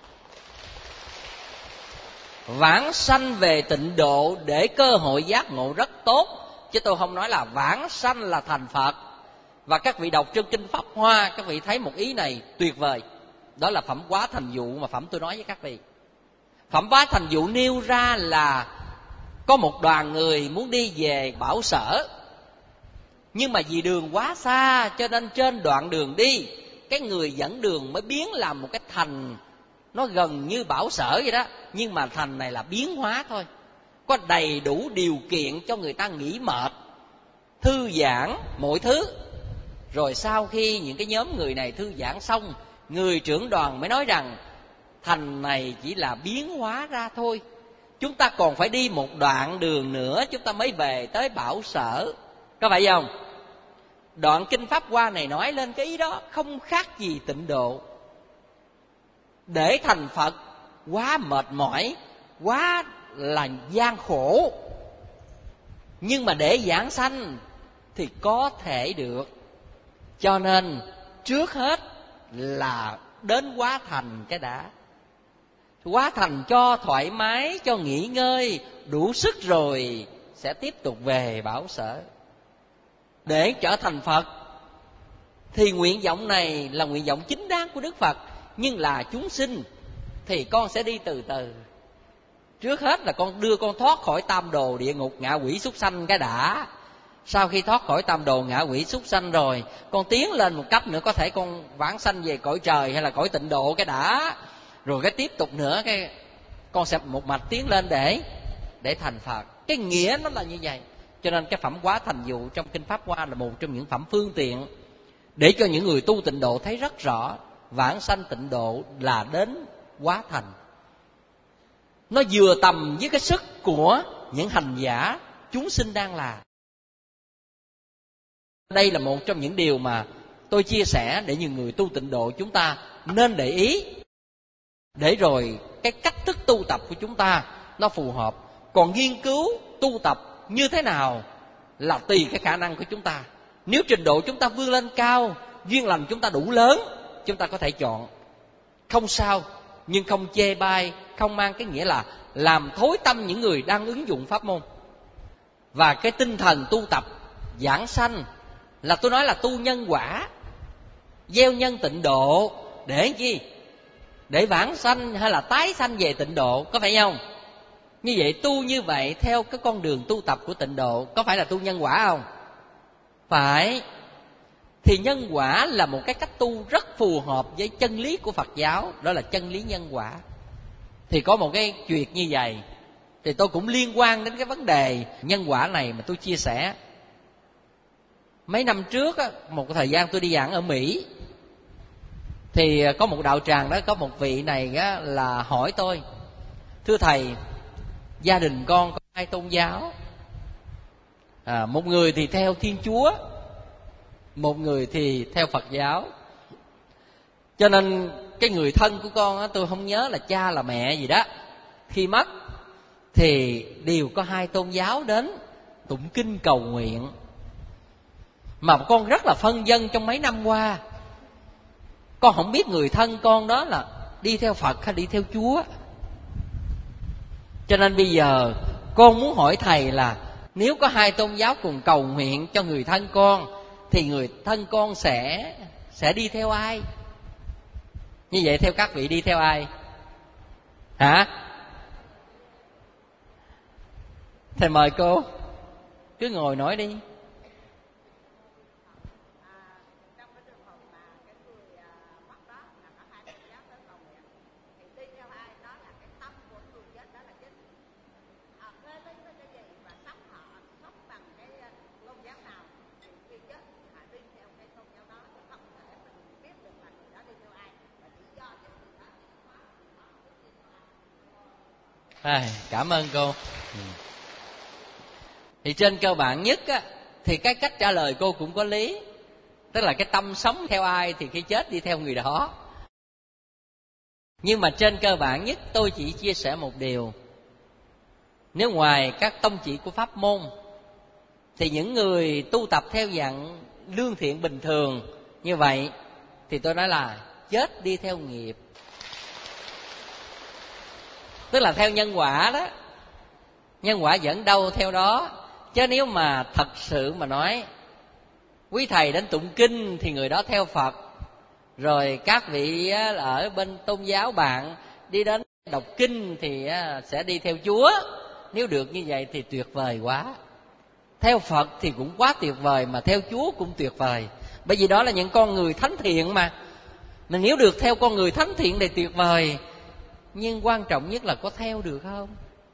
Vãng sanh về tịnh độ để cơ hội giác ngộ rất tốt, chứ tôi không nói là vãng sanh là thành Phật. Và các vị đọc trong kinh Pháp Hoa, các vị thấy một ý này tuyệt vời. Đó là phẩm hóa thành dụ mà phẩm tôi nói với các vị. Phẩm hóa thành dụ nêu ra là có một đoàn người muốn đi về Bảo Sở, nhưng mà vì đường quá xa cho nên trên đoạn đường đi, cái người dẫn đường mới biến làm một cái thành nó gần như Bảo Sở vậy đó, nhưng mà thành này là biến hóa thôi, có đầy đủ điều kiện cho người ta nghỉ mệt, thư giãn mọi thứ. Rồi sau khi những cái nhóm người này thư giãn xong, người trưởng đoàn mới nói rằng thành này chỉ là biến hóa ra thôi, chúng ta còn phải đi một đoạn đường nữa chúng ta mới về tới Bảo Sở. Có phải không? Đoạn kinh Pháp Hoa này nói lên cái ý đó, không khác gì tịnh độ. Để thành Phật quá mệt mỏi, quá là gian khổ, nhưng mà để giảng sanh thì có thể được. Cho nên trước hết là đến quá thành cái đã. Quá thành cho thoải mái, cho nghỉ ngơi, đủ sức rồi sẽ tiếp tục về bảo sở. Để trở thành Phật thì nguyện vọng này là nguyện vọng chính đáng của Đức Phật. Nhưng là chúng sinh thì con sẽ đi từ từ. Trước hết là con đưa con thoát khỏi tam đồ địa ngục ngạ quỷ súc sanh cái đã. Sau khi thoát khỏi tam đồ ngạ quỷ súc sanh rồi, con tiến lên một cấp nữa, có thể con vãng sanh về cõi trời hay là cõi tịnh độ cái đã. Rồi cái tiếp tục nữa, cái con sẽ một mạch tiến lên để để thành Phật. Cái nghĩa nó là như vậy. Cho nên cái phẩm Quá Thành Dụ trong Kinh Pháp Hoa là một trong những phẩm phương tiện để cho những người tu tịnh độ thấy rất rõ vãng sanh tịnh độ là đến quá thành. Nó vừa tầm với cái sức của những hành giả chúng sinh đang làm. Đây là một trong những điều mà tôi chia sẻ để những người tu tịnh độ chúng ta nên để ý, để rồi cái cách thức tu tập của chúng ta nó phù hợp. Còn nghiên cứu tu tập như thế nào là tùy cái khả năng của chúng ta. Nếu trình độ chúng ta vươn lên cao, duyên lành chúng ta đủ lớn, chúng ta có thể chọn. Không sao, nhưng không chê bai, không mang cái nghĩa là làm thối tâm những người đang ứng dụng pháp môn. Và cái tinh thần tu tập giảng sanh là tôi nói là tu nhân quả, gieo nhân tịnh độ. Để chi? Để vãng sanh hay là tái sanh về tịnh độ, có phải không? Như vậy tu như vậy theo cái con đường tu tập của tịnh độ, có phải là tu nhân quả không? Phải. Thì nhân quả là một cái cách tu rất phù hợp với chân lý của Phật giáo, đó là chân lý nhân quả. Thì có một cái chuyện như vậy, thì tôi cũng liên quan đến cái vấn đề nhân quả này mà tôi chia sẻ. Mấy năm trước, một thời gian tôi đi giảng ở Mỹ, thì có một đạo tràng đó, có một vị này là hỏi tôi: thưa thầy, gia đình con có hai tôn giáo, à, một người thì theo Thiên Chúa, một người thì theo Phật giáo. Cho nên cái người thân của con á, tôi không nhớ là cha là mẹ gì đó, khi mất thì đều có hai tôn giáo đến tụng kinh cầu nguyện. Mà con rất là phân vân trong mấy năm qua, con không biết người thân con đó là đi theo Phật hay đi theo Chúa. Cho nên bây giờ con muốn hỏi thầy là nếu có hai tôn giáo cùng cầu nguyện cho người thân con, thì người thân con sẽ sẽ đi theo ai? Như vậy theo các vị đi theo ai? Hả? Thầy mời cô, cứ ngồi nói đi. À, cảm ơn cô. Thì trên cơ bản nhất á, thì cái cách trả lời cô cũng có lý. Tức là cái tâm sống theo ai thì khi chết đi theo người đó. Nhưng mà trên cơ bản nhất tôi chỉ chia sẻ một điều. Nếu ngoài các tông chỉ của pháp môn, thì những người tu tập theo dạng lương thiện bình thường như vậy, thì tôi nói là chết đi theo nghiệp. Tức là theo nhân quả đó, nhân quả dẫn đâu theo đó. Chứ nếu mà thật sự mà nói quý thầy đến tụng kinh thì người đó theo Phật, rồi các vị ở bên tôn giáo bạn đi đến đọc kinh thì sẽ đi theo Chúa. Nếu được như vậy thì tuyệt vời quá. Theo Phật thì cũng quá tuyệt vời, mà theo Chúa cũng tuyệt vời. Bởi vì đó là những con người thánh thiện mà. Mình nếu được theo con người thánh thiện thì tuyệt vời. Nhưng quan trọng nhất là có theo được không?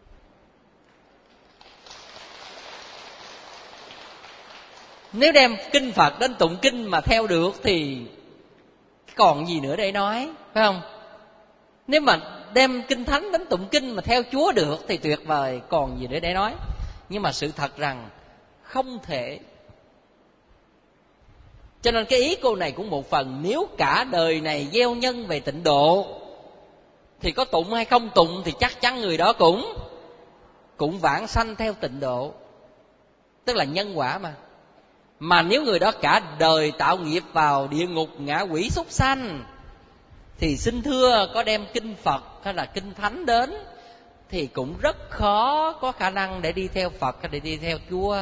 Nếu đem kinh Phật đến tụng kinh mà theo được thì còn gì nữa để nói, phải không? Nếu mà đem kinh thánh đến tụng kinh mà theo Chúa được thì tuyệt vời, còn gì nữa để nói. Nhưng mà sự thật rằng không thể. Cho nên cái ý cô này cũng một phần, nếu cả đời này gieo nhân về tịnh độ thì có tụng hay không tụng thì chắc chắn người đó cũng cũng vãng sanh theo tịnh độ. Tức là nhân quả mà. Mà nếu người đó cả đời tạo nghiệp vào địa ngục ngạ quỷ súc sanh thì xin thưa có đem kinh Phật hay là kinh Thánh đến thì cũng rất khó có khả năng để đi theo Phật hay để đi theo Chúa.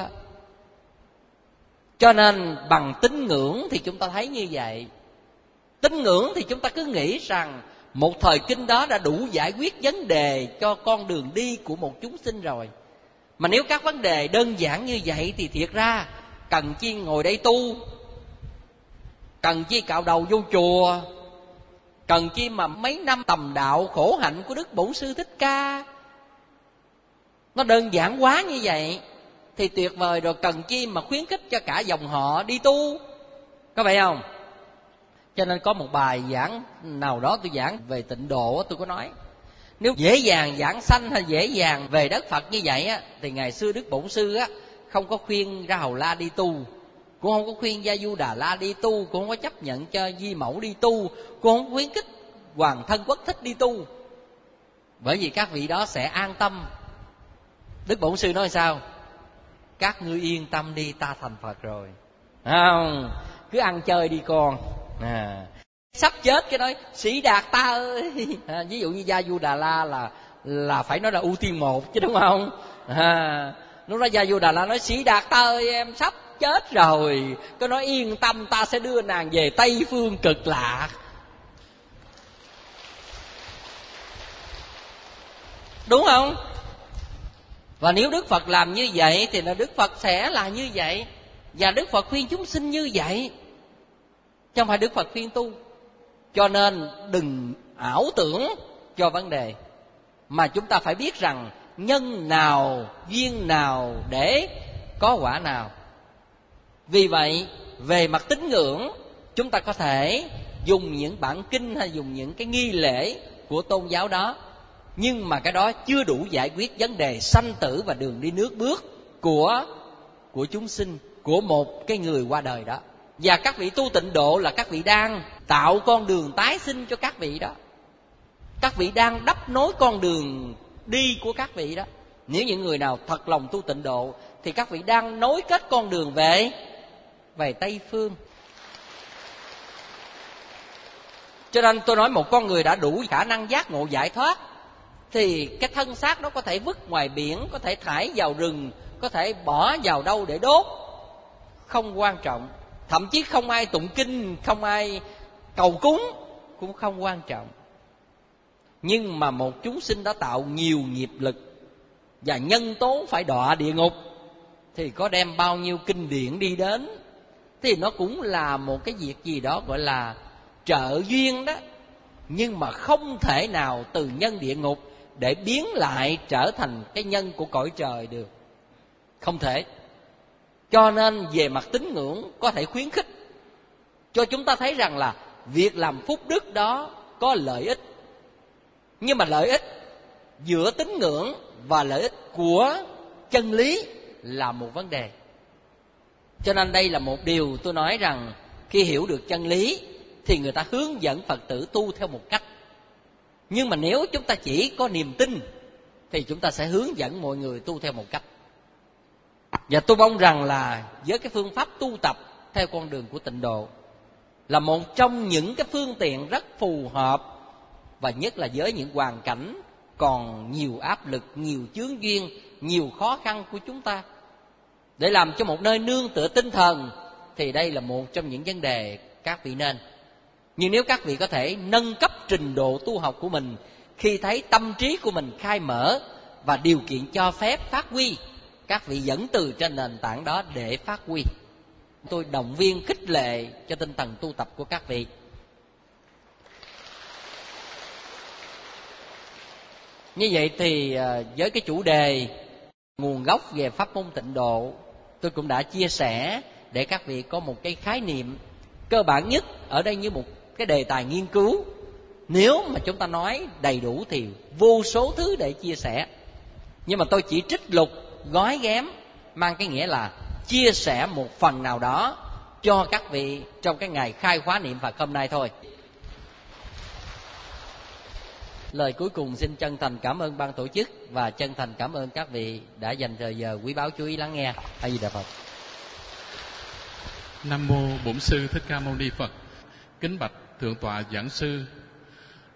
Cho nên bằng tín ngưỡng thì chúng ta thấy như vậy. Tín ngưỡng thì chúng ta cứ nghĩ rằng một thời kinh đó đã đủ giải quyết vấn đề cho con đường đi của một chúng sinh rồi. Mà nếu các vấn đề đơn giản như vậy thì thiệt ra cần chi ngồi đây tu, cần chi cạo đầu vô chùa, cần chi mà mấy năm tầm đạo khổ hạnh của Đức Bổn Sư Thích Ca. Nó đơn giản quá như vậy thì tuyệt vời rồi, cần chi mà khuyến khích cho cả dòng họ đi tu, có phải không? Cho nên có một bài giảng nào đó tôi giảng về tịnh độ, tôi có nói nếu dễ dàng giảng sanh hay dễ dàng về đất Phật như vậy á, thì ngày xưa Đức Bổn Sư á không có khuyên Ra Hầu La đi tu, cũng không có khuyên Gia Du Đà La đi tu, cũng không có chấp nhận cho Di Mẫu đi tu, cũng không khuyến khích Hoàng Thân Quốc Thích đi tu, bởi vì các vị đó sẽ an tâm. Đức Bổn Sư nói sao? Các ngươi yên tâm đi, ta thành Phật rồi, không? Cứ ăn chơi đi con. À, sắp chết cái nói Sĩ Đạt ta ơi. À, ví dụ như Gia Du Đà La là là phải nói là ưu tiên một chứ, đúng không? À, lúc đó Gia Du Đà La nói Sĩ Đạt ta ơi, em sắp chết rồi. Cứ nói yên tâm, ta sẽ đưa nàng về Tây Phương Cực Lạc. Đúng không? Và nếu Đức Phật làm như vậy thì là Đức Phật sẽ là như vậy. Và Đức Phật khuyên chúng sinh như vậy, chứ không phải Đức Phật khuyên tu. Cho nên đừng ảo tưởng cho vấn đề, mà chúng ta phải biết rằng nhân nào, duyên nào để có quả nào. Vì vậy, về mặt tín ngưỡng, chúng ta có thể dùng những bản kinh hay dùng những cái nghi lễ của tôn giáo đó, nhưng mà cái đó chưa đủ giải quyết vấn đề sanh tử và đường đi nước bước của của chúng sinh, của một cái người qua đời đó. Và các vị tu tịnh độ là các vị đang tạo con đường tái sinh cho các vị đó. Các vị đang đắp nối con đường đi của các vị đó. Nếu những người nào thật lòng tu tịnh độ thì các vị đang nối kết con đường về về Tây Phương. Cho nên tôi nói một con người đã đủ khả năng giác ngộ giải thoát thì cái thân xác đó có thể vứt ngoài biển, có thể thải vào rừng, có thể bỏ vào đâu để đốt, không quan trọng. Thậm chí không ai tụng kinh, không ai cầu cúng cũng không quan trọng. Nhưng mà một chúng sinh đã tạo nhiều nghiệp lực và nhân tố phải đọa địa ngục, thì có đem bao nhiêu kinh điển đi đến thì nó cũng là một cái việc gì đó gọi là trợ duyên đó. Nhưng mà không thể nào từ nhân địa ngục để biến lại trở thành cái nhân của cõi trời được, không thể. Cho nên về mặt tín ngưỡng có thể khuyến khích cho chúng ta thấy rằng là việc làm phúc đức đó có lợi ích. Nhưng mà lợi ích giữa tín ngưỡng và lợi ích của chân lý là một vấn đề. Cho nên đây là một điều tôi nói rằng khi hiểu được chân lý thì người ta hướng dẫn Phật tử tu theo một cách. Nhưng mà nếu chúng ta chỉ có niềm tin thì chúng ta sẽ hướng dẫn mọi người tu theo một cách. Và tôi mong rằng là với cái phương pháp tu tập theo con đường của tịnh độ là một trong những cái phương tiện rất phù hợp, và nhất là với những hoàn cảnh còn nhiều áp lực, nhiều chướng duyên, nhiều khó khăn của chúng ta, để làm cho một nơi nương tựa tinh thần, thì đây là một trong những vấn đề các vị nên. Nhưng nếu các vị có thể nâng cấp trình độ tu học của mình khi thấy tâm trí của mình khai mở và điều kiện cho phép phát huy, các vị vẫn từ trên nền tảng đó để phát huy. Tôi động viên khích lệ cho tinh thần tu tập của các vị. Như vậy thì với cái chủ đề nguồn gốc về pháp môn tịnh độ, tôi cũng đã chia sẻ để các vị có một cái khái niệm cơ bản nhất ở đây như một cái đề tài nghiên cứu. Nếu mà chúng ta nói đầy đủ thì vô số thứ để chia sẻ, nhưng mà tôi chỉ trích lục, gói ghém, mang cái nghĩa là chia sẻ một phần nào đó cho các vị trong cái ngày khai khóa niệm Phật hôm nay thôi. Lời cuối cùng xin chân thành cảm ơn ban tổ chức và chân thành cảm ơn các vị đã dành thời giờ quý báu chú ý lắng nghe. A Di Đà Phật. Nam mô Bổn Sư Thích Ca Mâu Ni Phật. Kính bạch Thượng tọa giảng sư,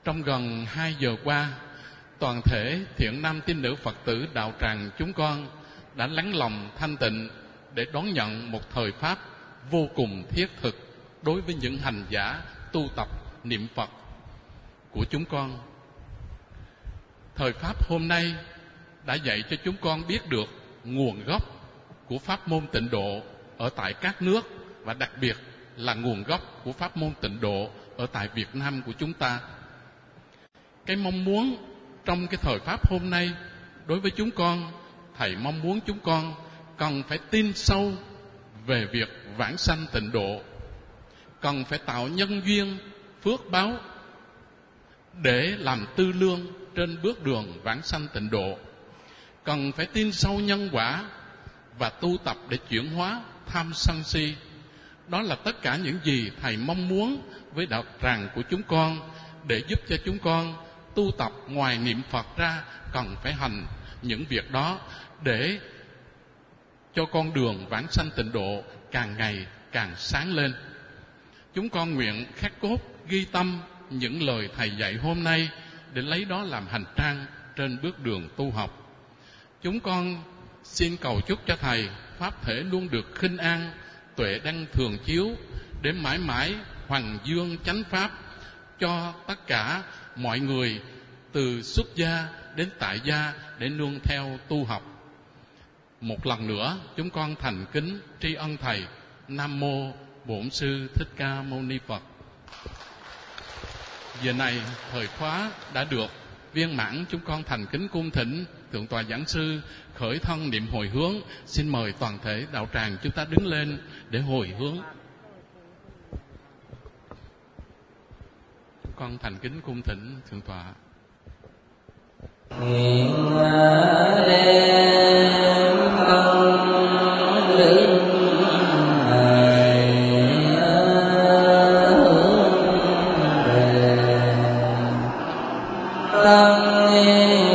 Trong gần hai giờ qua, toàn thể thiện nam tín nữ Phật tử đạo tràng chúng con đã lắng lòng thanh tịnh để đón nhận một thời pháp vô cùng thiết thực đối với những hành giả tu tập niệm Phật của chúng con. Thời pháp hôm nay đã dạy cho chúng con biết được nguồn gốc của pháp môn tịnh độ ở tại các nước, và đặc biệt là nguồn gốc của pháp môn tịnh độ ở tại Việt Nam của chúng ta. Cái mong muốn trong cái thời pháp hôm nay đối với chúng con, thầy mong muốn chúng con cần phải tin sâu về việc vãng sanh tịnh độ, cần phải tạo nhân duyên phước báo để làm tư lương trên bước đường vãng sanh tịnh độ, cần phải tin sâu nhân quả và tu tập để chuyển hóa tham sân si. Đó là tất cả những gì thầy mong muốn với đạo tràng của chúng con, để giúp cho chúng con tu tập ngoài niệm Phật ra cần phải hành những việc đó để cho con đường vãng sanh tịnh độ càng ngày càng sáng lên. Chúng con nguyện khắc cốt ghi tâm những lời thầy dạy hôm nay để lấy đó làm hành trang trên bước đường tu học. Chúng con xin cầu chúc cho thầy pháp thể luôn được khinh an, tuệ đăng thường chiếu, để mãi mãi hoằng dương chánh pháp cho tất cả mọi người từ xuất gia đến tại gia để nương theo tu học. Một lần nữa chúng con thành kính tri ân thầy. Nam mô Bổn Sư Thích Ca Mâu Ni Phật. Giờ này thời khóa đã được viên mãn, chúng con thành kính cung thỉnh Thượng tọa giảng sư khởi thân niệm hồi hướng. Xin mời toàn thể đạo tràng chúng ta đứng lên để hồi hướng. Chúng con thành kính cung thỉnh Thượng tọa. Nguyện đem công đức này hướng về tăng ni